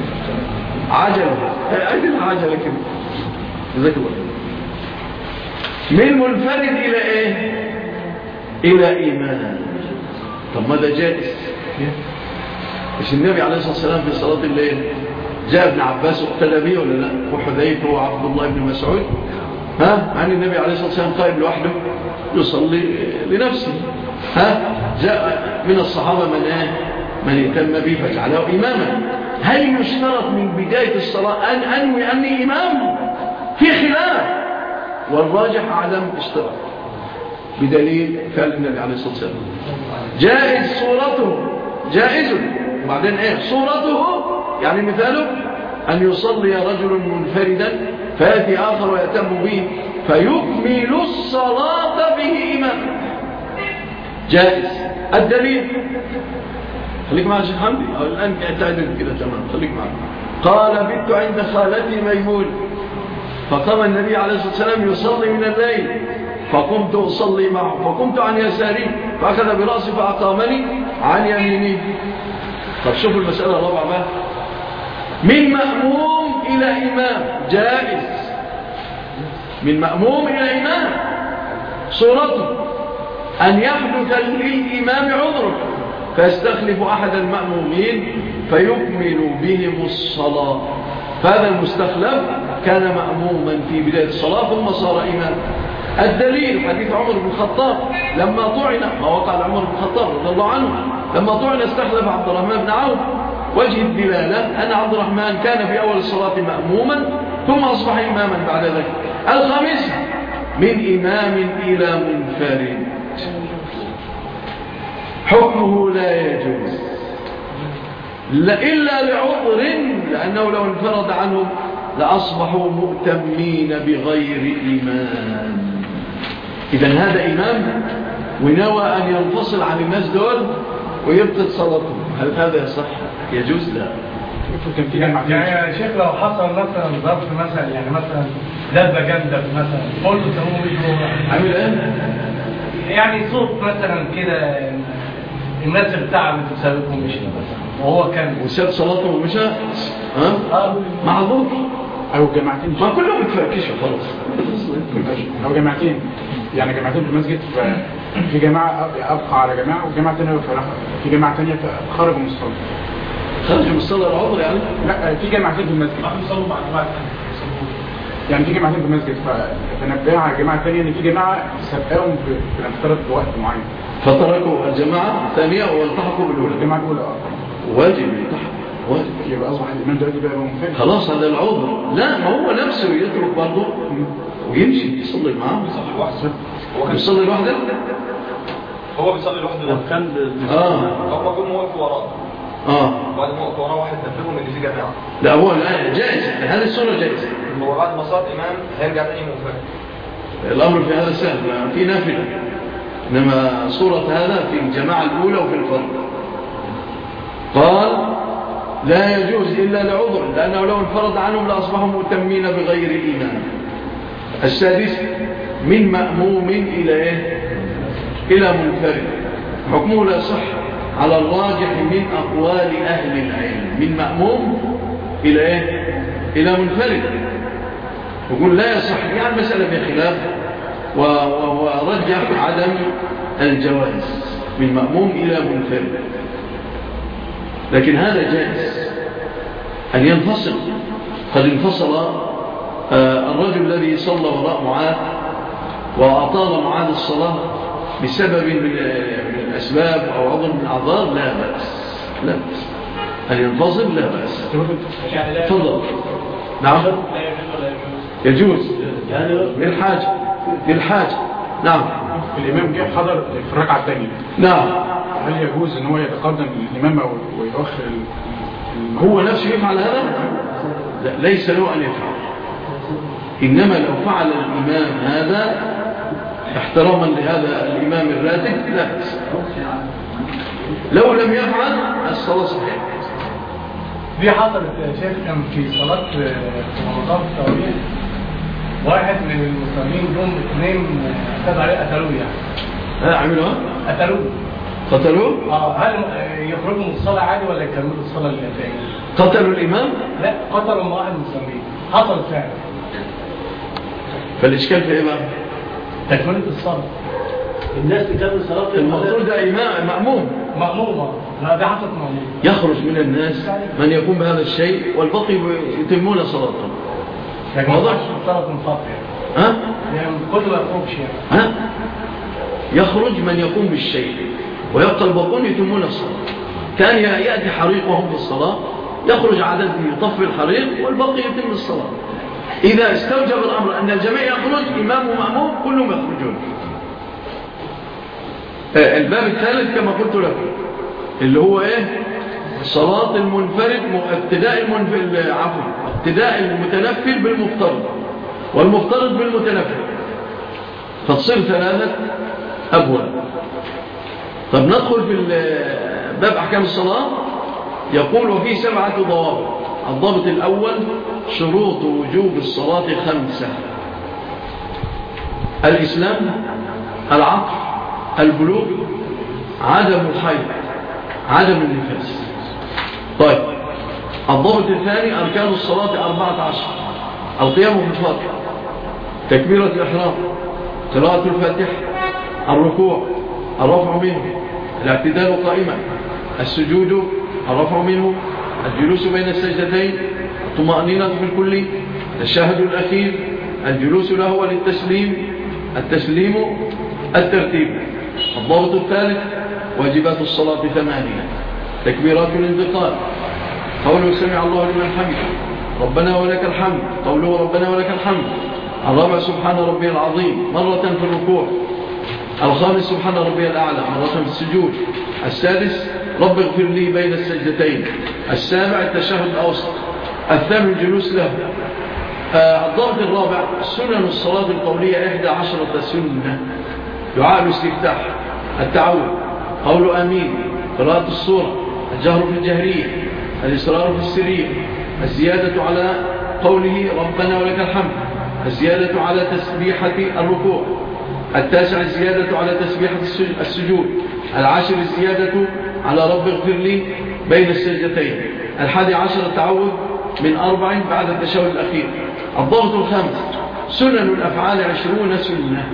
عجلة أجل عجلة كده. جزاك الله خير. من منفرد إلى إيه؟ إلى إمام. طب ماذا جائز؟ مش النبي عليه الصلاة والسلام في صلاة الليل جاء ابن عباس واقتدى به ولا لا؟ وحذيفة وعبد الله بن مسعود. ها؟ عن النبي عليه الصلاة والسلام قائم لوحده يصلي لنفسه. ها؟ جاء من الصحابة من ايه؟ من اهتم به فجعله إماما. هل يشترط من بداية الصلاة أن أنوي أني إمام؟ في خلاف، والراجح عدم اشتراط بدليل فعل النبي عليه الصلاة والسلام. جائز صورته، جائز. وبعدين ايه صورته؟ يعني مثاله أن يصلي رجل منفردا فيأتي آخر ويأتم به فيكمل الصلاة به إمام. جائز. الدليل خليك معنا شيخ حمدي الآن تعدل كده تمام. خليك معنا. قال: بت عند خالتي ميمون فقام النبي عليه الصلاة والسلام يصلي من الليل فقمت أصلي معه فقمت عن يساري فأخذ برأسي فأقامني عن يميني. طب شوفوا المسألة الرابعة بقى. من مأموم إلى إمام. جائز. من مأموم إلى إمام. صورته أن يحدث للإمام عذر فيستخلف أحد المأمومين فيكمل بهم الصلاة. فهذا المستخلف كان مأموما في بداية الصلاة ثم صار إمام. الدليل حديث عمر بن الخطاب لما طعن، ما وقع لعمر بن الخطاب رضي الله عنه لما طعن استخلف عبد الرحمن بن عوف. وجه الدلالة أن عبد الرحمن كان في أول الصلاة مأموما ثم أصبح إماما بعد ذلك. الخامس، من إمام إلى منفرد. حكمه لا يجوز إلا لعذر، لأنه لو انفرد عنهم لأصبحوا مؤتمين بغير إمام. إذن هذا إمام ونوى أن ينفصل عن الناس دول ويبطل صلاتهم، هل هذا يصح؟ يجوز؟ لا. يعني يا شيخ لو حصل مثلا ظرف مثلا، يعني مثلا دابة جامدة مثلا قول له تمويه عامل ايه؟ يعني صوت مثلا كده الناس ارتعبت وسابته ومشي مثلا وهو كان وساب صلاته ومشى، ها؟ اه معذور. او جماعتين ما كلهم بتفركشوا خلاص. او جماعتين، يعني جماعتين في المسجد في جماعه ابقى على جماعه وجماعه ثانيه في جماعه ثانيه خرجوا من الصلاه. خرجوا من الصلاه العذر يعني؟ لا، في جماعتين في المسجد بيصلوا مع جماعه يعني في جماعتين في المسجد فتنبه على الجماعه الثانيه ان في جماعه سبقاهم بنفترض بوقت معين فتركوا الجماعه الثانيه والتحقوا بالاولى. الجماعه الاولى اه واجب يلتحق، واجب. يبقى اصبح الامام دلوقتي بقى منفرد خلاص هذا العذر. لا، ما هو نفسه يترك برضه ويمشي يصلي معاه. بيصلي لوحده. هو كان بيصلي لوحده؟ هو بيصلي لوحده. اه هم جم وقفوا وراه اه بعد ما وقف وراه واحد نبههم ان في جماعه. لا هو الآن جائز، هذه الصورة جائزة. هو بعد ما صار امام هيرجع تاني منفرد. الأمر في هذا سهل، في نافلة، إنما صورة هذا في الجماعة الأولى وفي الفرد. قال لا يجوز إلا لعذر، لأنه لو انفرد عنهم لأصبحوا متمين بغير إيمان. السادس من مأموم إلى إيه؟ إلى منفرد، حكمه لا صح على الراجح من أقوال أهل العلم. من مأموم إلى إيه؟ إلى منفرد، يقول لا يصح، يعني مسألة في خلاف، ورجح عدم الجواز من مأموم إلى منفرد. لكن هذا جائز أن ينفصل. قد انفصل الرجل الذي صلى وراء معاذ وأطال معاذ الصلاة بسبب من الأسباب أو عضو من الأعذار، لا بأس، لا بأس أن ينفصل، لا بأس. تفضل. نعم يجوز للحاجة، للحاجة. نعم الإمام جاء حضر في الركعة الثانية، نعم، هل يجوز أن هو يتقدم الإمام ويؤخر؟ هو نفسه يفعل هذا؟ لا، ليس له أن يفعل، إنما لو فعل الإمام هذا احتراما لهذا الإمام الراتب لا بأس. لو لم يفعل الصلاة صحيحة. دي حصلت يا شيخ، كان في صلاة في رمضان التراويح واحد من المسلمين جم اثنين اعتدوا عليه قتلوه، يعني ها عملوها؟ قتلوه قتلوه؟ اه هل يخرجوا من الصلاة عادي ولا يكملوا الصلاة اللي فاتت؟ قتلوا الإمام؟ لا، قتلوا واحد من المسلمين، حصل فعلا. فالإشكال في إيه بقى؟ تكملة الصلاة. الناس تكمل صلاة المفروض ده إمام مأموم مأمومة، لا ده حصلت مأمومة. يخرج من الناس من يقوم بهذا الشيء والباقي يتمون صلاتهم. لكن واضح؟ الصلاة تنفض يعني. ها؟ يعني كله ما يخرجش يعني. ها؟ يخرج من يقوم بالشيء ويبقى الباقون يتمون الصلاة. كان يأتي حريق وهم في الصلاة، يخرج عدد يطفي الحريق والباقي يتم الصلاة. إذا استوجب الأمر أن الجميع يخرج، إمام ومأموم كلهم يخرجون. الباب الثالث كما قلت لكم اللي هو إيه؟ صلاة المنفرد، ابتداء المنفرد، عفوا ابتداء المتنفل بالمفترض والمفترض بالمتنفل، فتصير ثلاثة أبواب. طب ندخل في باب أحكام الصلاة. يقول وفيه سبعة ضوابط. الضابط الأول شروط وجوب الصلاة خمسة: الإسلام، العقل، البلوغ، عدم الحيض، عدم النفاس. طيب الضابط الثاني أركان الصلاة أربعة عشر: القيام بالفاتحة، تكبيرة الإحرام، قراءة الفاتحة، الركوع، الرفع منه، الاعتدال قائما، السجود، الرفع منه، الجلوس بين السجدتين، الطمأنينة في الكل، الشاهد الأخير، الجلوس له وللتسليم، التسليم، الترتيب. الضابط الثالث واجبات الصلاة ثمانية: تكبيرات الانتقال، قوله سمع الله لمن حمده، ربنا ولك الحمد، قوله ربنا ولك الحمد. الرابع سبحان ربي العظيم مرة في الركوع. الخامس سبحان ربي الأعلى مرة في السجود. السادس رب اغفر لي بين السجدتين. السابع التشهد الأوسط. الثامن الجلوس له. آه الضابط الرابع سنن الصلاة القولية إحدى عشرة سنة: دعاء الاستفتاح، التعوذ، قول آمين، قراءة السورة، الجهر في الجهرية، الإصرار في السرية، الزيادة على قوله ربنا ولك الحمد، الزيادة على تسبيحة الركوع. التاسع الزيادة على تسبيحة السجود. العاشر الزيادة على رب اغفر لي بين السجدتين. الحادي عشر التعوذ من أربع بعد التشهد الأخير. الضابط الخامس سنن الأفعال عشرون سنة.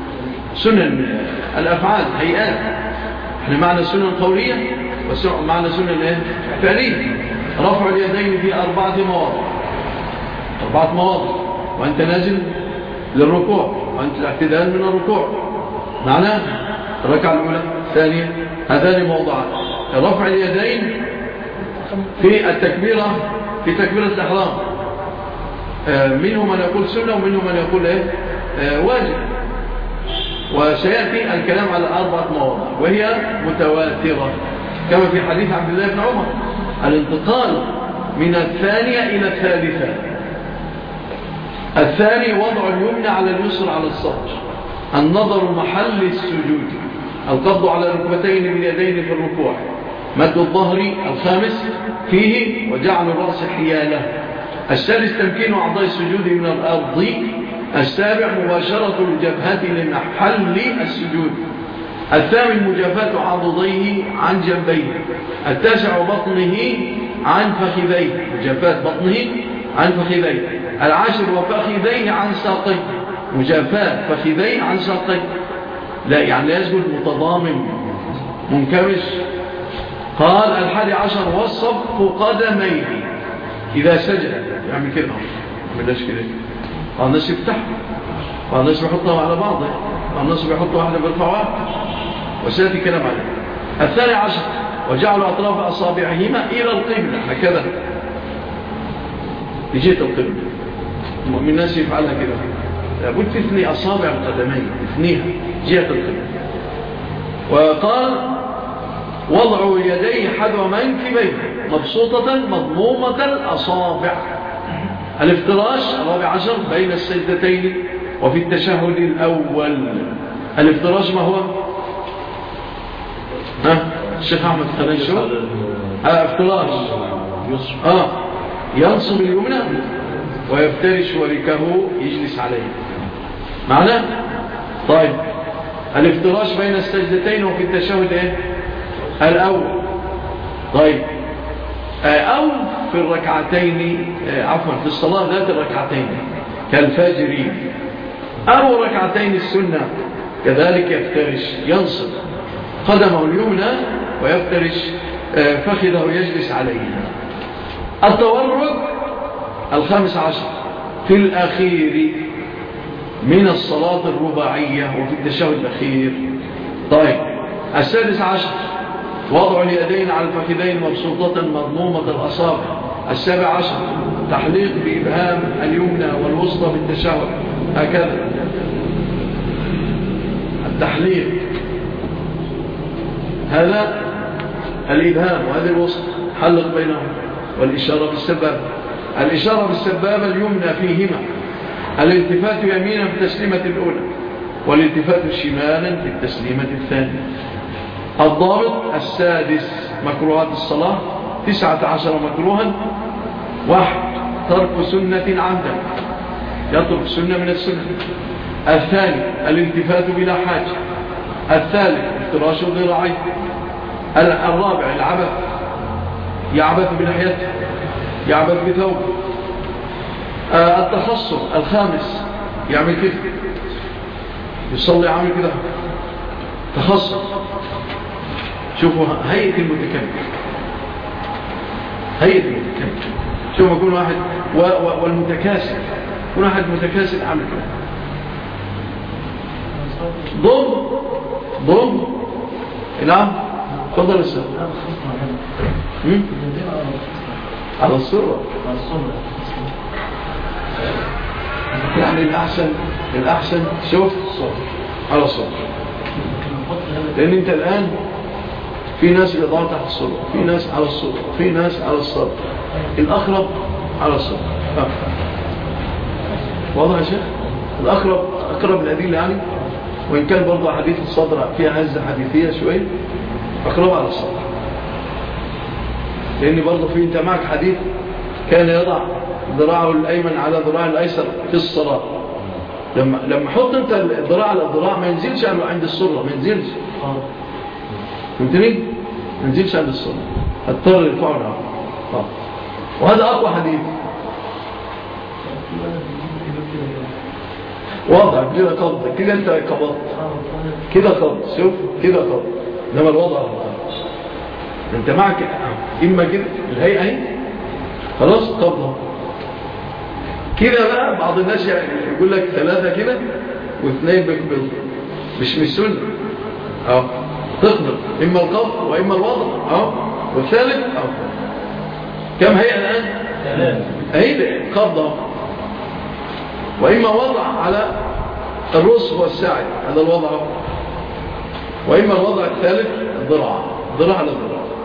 سنن الأفعال هيئات، احنا معنى سنن قولية ومعنى سنن فعلية. رفع اليدين في أربعة مواضع، أربعة مواضع: وأنت نازل للركوع، وأنت الاعتدال من الركوع، معناه الركعة الأولى الثانية، هذان موضعان. رفع اليدين في التكبيرة، في تكبيرة الإحرام، منهم من يقول سنة ومنهم من يقول إيه؟ واجب. وسيأتي الكلام على أربعة مواضع وهي متواترة. كما في حديث عبد الله بن عمر الانتقال من الثانية إلى الثالثة. الثاني وضع اليمنى على اليسر على الصدر، النظر محل السجود، القبض على الركبتين باليدين في الركوع، مد الظهر. الخامس فيه وجعل الرأس حياله. السادس تمكين أعضاء السجود من الأرض. السابع مباشرة الجبهة لمحل السجود. الثامن مجافاة عضديه عن جنبيه. التاسع بطنه عن فخذيه، مجافاة بطنه عن فخذيه. العاشر وفخذيه عن ساقيه، مجافاة فخذيه عن ساقيه. لا يعني لا يسجد متضامن منكمش. قال الحادي عشر والصف قدميه إذا سجد، يعمل كده ما بلاش كده. قال الناس يفتح، قال الناس بيحطها على بعض، قال الناس بيحطوا واحدة بالفوات، وسيأتي كلام عليه. الثاني عشر وجعلوا أطراف أصابعهما إلى القبلة هكذا لجهة القبلة. من الناس يفعلها كده، لابد تثني أصابع القدمين، تثنيها جهة القبلة. وقال وضعوا يديه حذو منكبيه مبسوطة مضمومة الأصابع. الافتراش الرابع عشر بين السجدتين وفي التشهد الأول. الافتراش ما هو؟ ها الشيخ أحمد خلال شو؟ آه افتراش آه ينصب اليمنى ويفترش وركه يجلس عليه معنى؟ طيب الافتراش بين السجدتين وفي التشهد ايه؟ الأول. طيب أو في الركعتين، عفوا في الصلاة ذات الركعتين كالفجر أو ركعتين السنة كذلك يفترش، ينصب قدمه اليمنى ويفترش فخذه يجلس عليه. التورك الخامس عشر في الأخير من الصلاة الرباعية وفي التشهد الأخير. طيب السادس عشر وضع اليدين على الفخذين مبسوطة مضمومة الأصابع. السابع عشر تحليق بإبهام اليمنى والوسطى بالتشهد هكذا التحليق، هذا الإبهام وهذه الوسطى حلق بينهم. والإشارة بالسبابة، الإشارة بالسبابة اليمنى فيهما. الالتفات يمينا في التسليمة الأولى والالتفات شمالا في التسليمة الثانية. الضابط السادس مكروهات الصلاة تسعة عشر مكروها. واحد ترك سنة عمدا، يترك سنة من السنة. الثاني الالتفات بلا حاجة. الثالث افتراش الذراعين. الرابع العبث، يعبث بلحيته، يعبث بثوبه. التخصر. الخامس يعمل كده، يصلي عامل كده تخصر. شوفوا هيئة المتكبر، هيئة المتكبر. شوفوا يكون واحد و... و... والمتكاسل، يكون واحد متكاسل عامل كده. ضم ضم نعم تفضل السلام على الصورة يعني الأحسن الأحسن شوف على الصورة، لأن أنت الآن في ناس بيضعوا تحت الصورة، في ناس على الصورة، في ناس على الصورة. الأقرب على الصورة. واضح يا شيخ؟ الأقرب أقرب الأدلة يعني، وإن كان برضو حديث الصدر فيها هزة حديثية شوية، أقرب على الصدر. لأن برضو في أنت معك حديث كان يضع ذراعه الأيمن على ذراعه الأيسر في الصلاة. لما لما حط أنت الذراع على الذراع ما ينزلش عند الصورة، ما ينزلش. فهمتني؟ ما ينزلش عند الصورة، اضطر يرفعه الأرض. وهذا أقوى حديث. وضع كده قبض كده، انت قبضت كده قبض، شوف كده قبض. انما الوضع انت معك اما كده الهيئه اهي خلاص قبضها كده. بقى بعض الناس يعني يقول لك ثلاثه كده واثنين بقبض، مش مش سنه. اه تقبض اما القبض واما الوضع. اه والثالث اه كم هيئه الان؟ اهي قبضه، وإما وضع على الرسغ والساعد، هذا الوضع، وإما الوضع الثالث الضرع، ضرع على الضرع.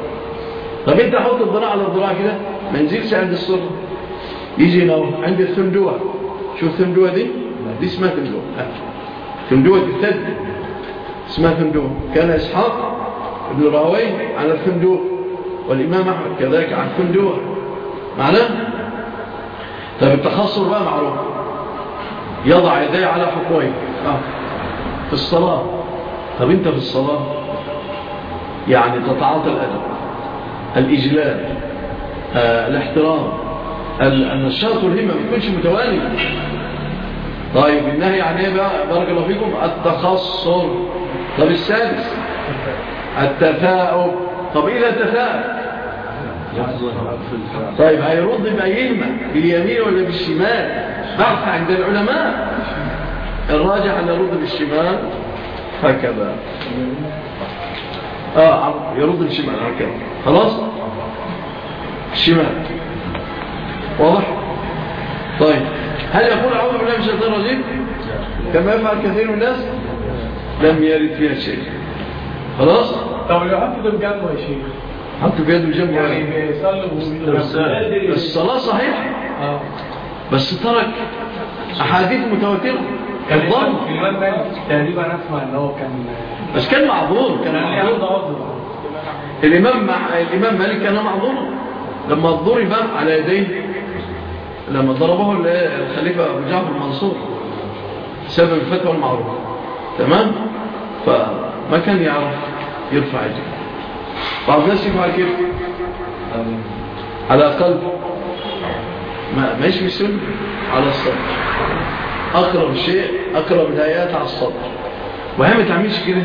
طب انت حط الذراع على الذراع كده ما ينزلش عند السرة، يجي هنا عند الثندوة. شوف الثندوة دي دي اسمها ثندوة، ثندوة الثد اسمها ثندوة. كان إسحاق ابن راهويه على الثندوة، والإمام أحمد كذلك على الثندوة. معناه طب التخصر بقى معروف، يضع يديه على حقويه آه. في الصلاة. طب انت في الصلاة يعني تتعاطى الأدب، الإجلال، آه، الاحترام، النشاط والهمة ما يكونش متوالي. طيب النهي عن ايه بقى؟ بارك الله فيكم، التخصر. طب السادس التثاؤب. طب إذا تثاؤب طيب هيرد بأيهما، باليمين ولا بالشمال؟ بحث عند العلماء، الراجح أن يرد بالشمال هكذا. آه يرد بالشمال هكذا، خلاص الشمال واضح. طيب هل يقول أعوذ بالله من الشيطان الرجيم كما يفعل كثير من الناس؟ لم يرد فيها شيء. خلاص. طب لو حط ده بجنبه يا شيخ، حط بيده بجنبه يعني بيصلي الصلاة صحيحة اه بس ترك أحاديث متواترة. كان الضم الإمام مالك تقريبا أسمع إن هو كان بس كان معذور، كان معذور. الإمام مع... الإمام مالك كان معذور لما ضرب على يديه، لما ضربه الخليفة أبو جعفر المنصور سبب الفتوى المعروفة، تمام؟ فما كان يعرف يرفع يده. بعض الناس يفعل كيف؟ على قلب ما ماشي بالسنة، على الصدر. أقرب شيء، أقرب الآيات على الصدر. وهي ما تعملش كده،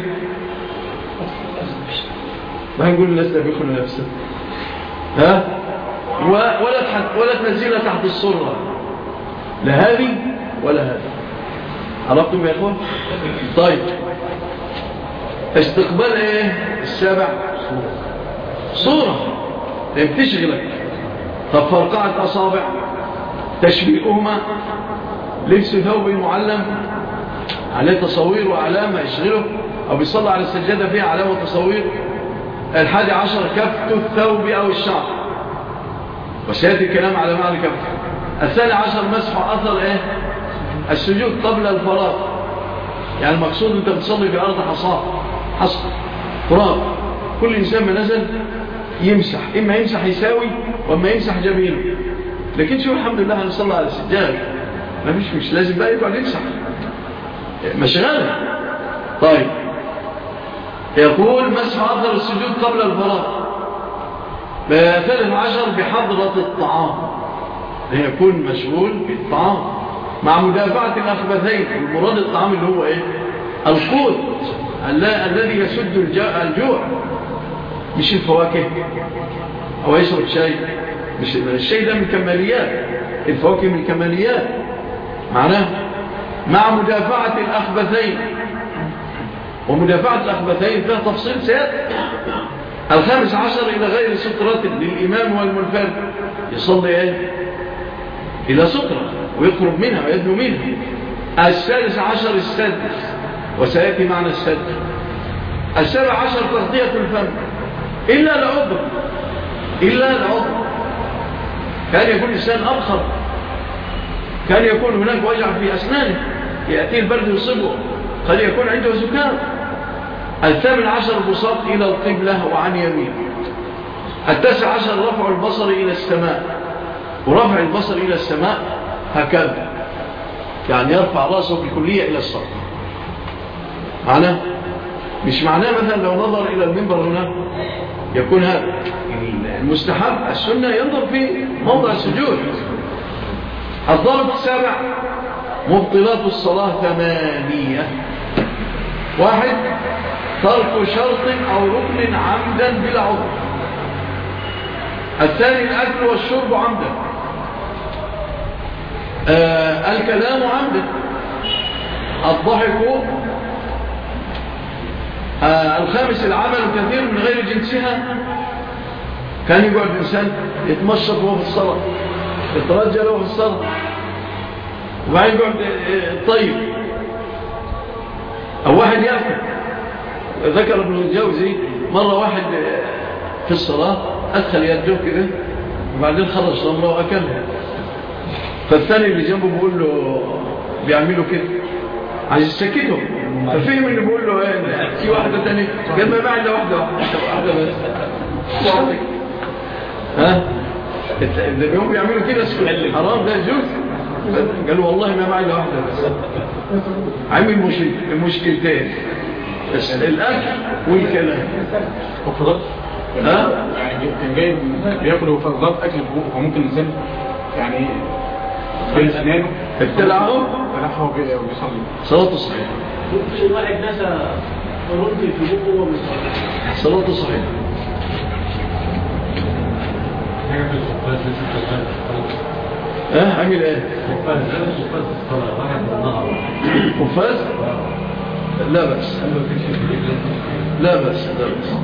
ما هنقول الناس ده بيخلوا نفسه ها ولا تحت ولا تنزلها تحت الصرة، لا هذه ولا هذه. عرفتم يا اخوان؟ طيب استقبال ايه السابع؟ صورة بتشغلك. طب فرقعة اصابع، تشبيههما، لبس ثوب معلم عليه تصوير وعلامة يشغله، او بيصلى على السجادة فيها علامة تصوير. الحادي عشر كفت الثوب او الشعر، وسيأتي الكلام على معنى كفت. الثاني عشر مسح اثر ايه السجود قبل الفراغ، يعني المقصود انت بتصلي في ارض حصاه حصى تراب، كل انسان ما نزل يمسح، اما يمسح يساوي واما يمسح جميله. لكن شو الحمد لله هنصلي على السجاد، ما فيش مش لازم بقى يقعد يمسح مشغله. طيب يقول مسح اثر السجود قبل الفراغ. ثالث عشر بحضرة الطعام، ليكون مشغول بالطعام مع مدافعة الأخبثين. المراد الطعام اللي هو إيه؟ القوت الذي يسد الجوع، مش الفواكه أو يشرب شاي، مش الشاي ده من كماليات، الفواكه من كماليات معناه. مع مدافعة الأخبثين، ومدافعة الأخبثين فيها تفصيل سيئة. الخامس عشر إلى غير سترة للإمام والمنفرد، يصلي إيه؟ إلى سترة ويقرب منها ويدنو منها. السادس عشر السد، وسيأتي معنى السد. السابع عشر تغطية الفم إلا العذر، إلا العذر. كان يكون الإنسان أبخر، كان يكون هناك وجع في أسنانه، يأتيه البرد يصيبه، قد يكون عنده زكام. الثامن عشر البساط إلى القبلة وعن يمين. التاسع عشر رفع البصر إلى السماء، ورفع البصر إلى السماء هكذا، يعني يرفع رأسه بالكلية إلى السطح. معناه مش معناه مثلا لو نظر إلى المنبر هنا يكون هذا المستحب. السنة ينظر في موضع السجود. الضابط السابع مبطلات الصلاة ثمانية. واحد ترك شرط أو ركن عمدا بلا عذر. الثاني الأكل والشرب عمدا. آه الكلام عمدا. الضحك. آه الخامس العمل كثير من غير جنسها. كان يقعد الإنسان يتمشط وهو في الصلاة، يترجل وهو في الصلاة، وبعدين يقعد طيب. أو واحد يأكل. ذكر ابن الجوزي مرة واحد في الصلاة أدخل يده كده وبعدين خرج تمرة وأكلها. فالثاني اللي جنبه بيقول له بيعملوا كده عايز يسكته، ففهم اللي بيقول له ايه في واحدة تانية قال ما معي الا واحدة واحدة بس واحدة. ها ده هم بيعملوا كده حرام ده يجوز؟ قالوا والله ما معي الا واحدة بس. عامل مشكل المشكلتين الاكل والكلام. وفضلت ها يعني كان جاي بياكل وفضلت اكل في بوقه، فممكن الانسان يعني بين اسنانه ابتلعه ابتلعه وبيصلي صلاته صحيحه. ممكن واحد نسى قرنت في بوقه وهو بيصلي صلاته صحيحه. حاجه في الخفاز لسه اه عامل ايه؟ خفاز لا خفاز الصلاه واحد من النهر خفاز؟ لا بأس لا بأس لا بأس.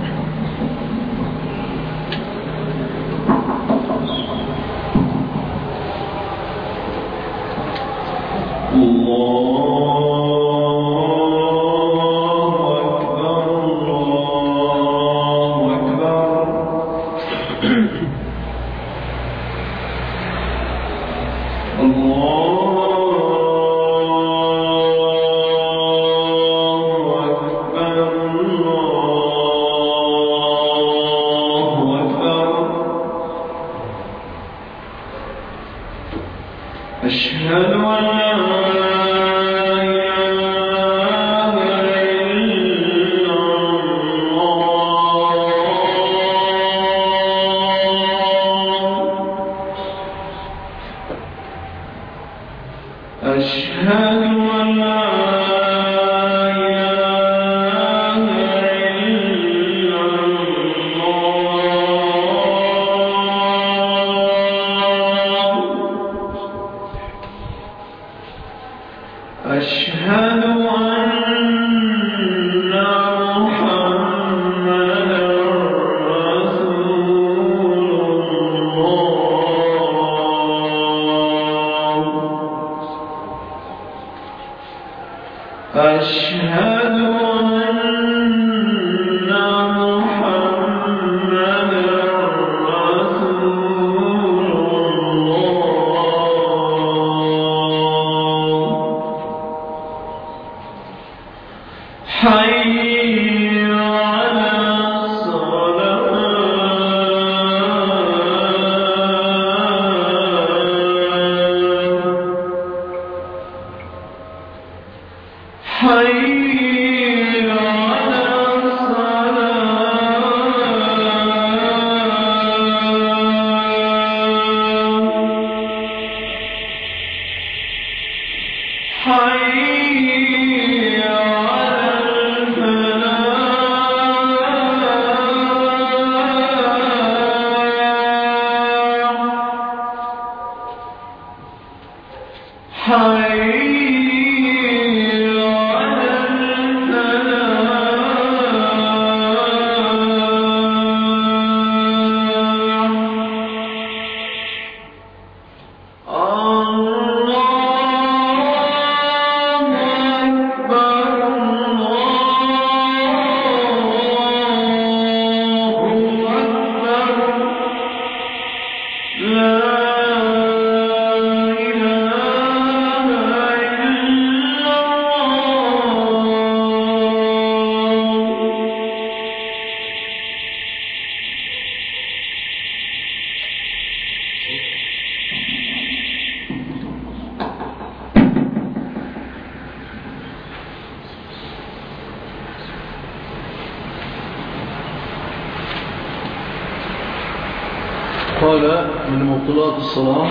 قال من مبطلات الصلاة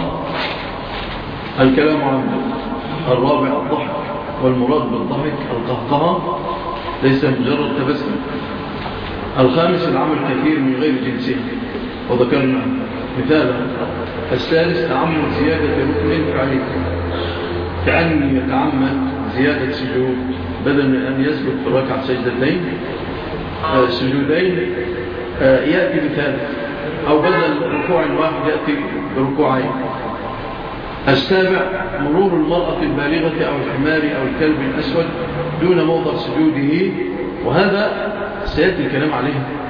الكلام عنه. الرابع الضحك، والمراد بالضحك القهقهة ليس مجرد تبسم. الخامس العمل كثير من غير جنسه وذكرنا مثالا. السادس تعمد زيادة ركن فعلي، كأن يتعمد زيادة سجود بدل من أن يسجد في ركعة سجدتين آه سجودين آه يأتي بثالث، أو بدل ركوع واحد يأتي بركوعين. السابع مرور المرأة البالغة أو الحمار أو الكلب الأسود دون موضع سجوده، وهذا سيأتي الكلام عليه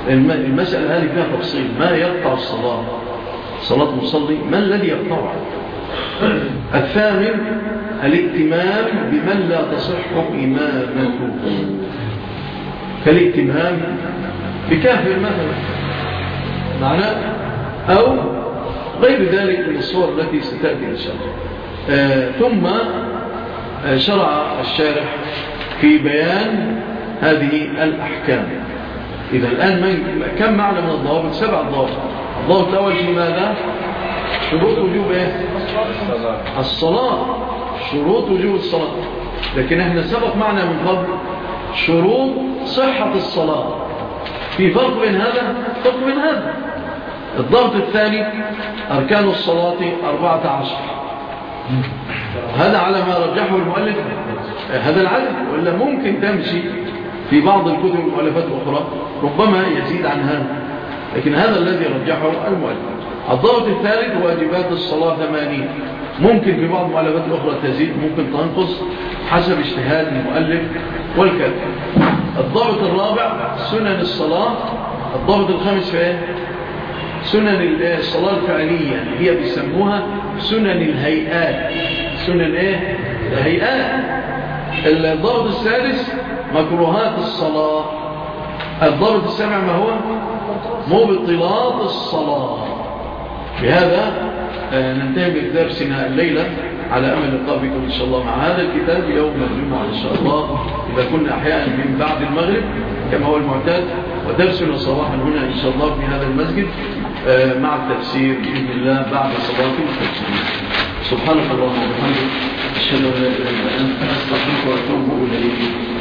المسألة هذه فيها تفصيل. ما يقطع الصلاة صلاة المصلي؟ ما الذي يقطعها؟ الثامن الائتمام بمن لا تصح إمامته، كالائتمام بكافر مثلا معنى أو غير ذلك من الصور التي ستأتي إن شاء الله. آه ثم آه شرع الشارح في بيان هذه الأحكام. إذا الآن من كم معنى من الضوابط؟ سبع ضوابط. الضوابط الأول في ماذا؟ شروط وجوب إيه؟ الصلاة. شروط وجوب الصلاة. لكن احنا سبق معنا من قبل شروط صحة الصلاة. في فرق بين هذا فرق بين هذا. الضابط الثاني أركان الصلاة أربعة عشر. هذا على ما رجحه المؤلف هذا العدد، ولا ممكن تمشي في بعض الكتب المؤلفات الأخرى ربما يزيد عن هذا، لكن هذا الذي رجحه المؤلف. الضابط الثالث واجبات الصلاة ثمانين. ممكن في بعض المؤلفات الأخرى تزيد، ممكن تنقص حسب اجتهاد المؤلف والكاتب. الضابط الرابع سنن الصلاة. الضابط الخامس في ايه؟ سنن الصلاة الفعلية، هي بيسموها سنن الهيئات. سنن ايه؟ الهيئات. الضابط السادس مكروهات الصلاة. الضابط السابع ما هو؟ مبطلات الصلاة. بهذا ننتهي بدرسنا الليلة، على أمل اللقاء بكم إن شاء الله مع هذا الكتاب يوم الجمعة إن شاء الله، إذا كنا أحيانا من بعد المغرب كما هو المعتاد، ودرسنا صباحا هنا إن شاء الله في هذا المسجد مع التفسير بإذن الله بعد صلاة التفسير. سبحانك اللهم وبحمدك، أشهد أن لا إله إلا أنت، أستغفرك وأتوب إليك.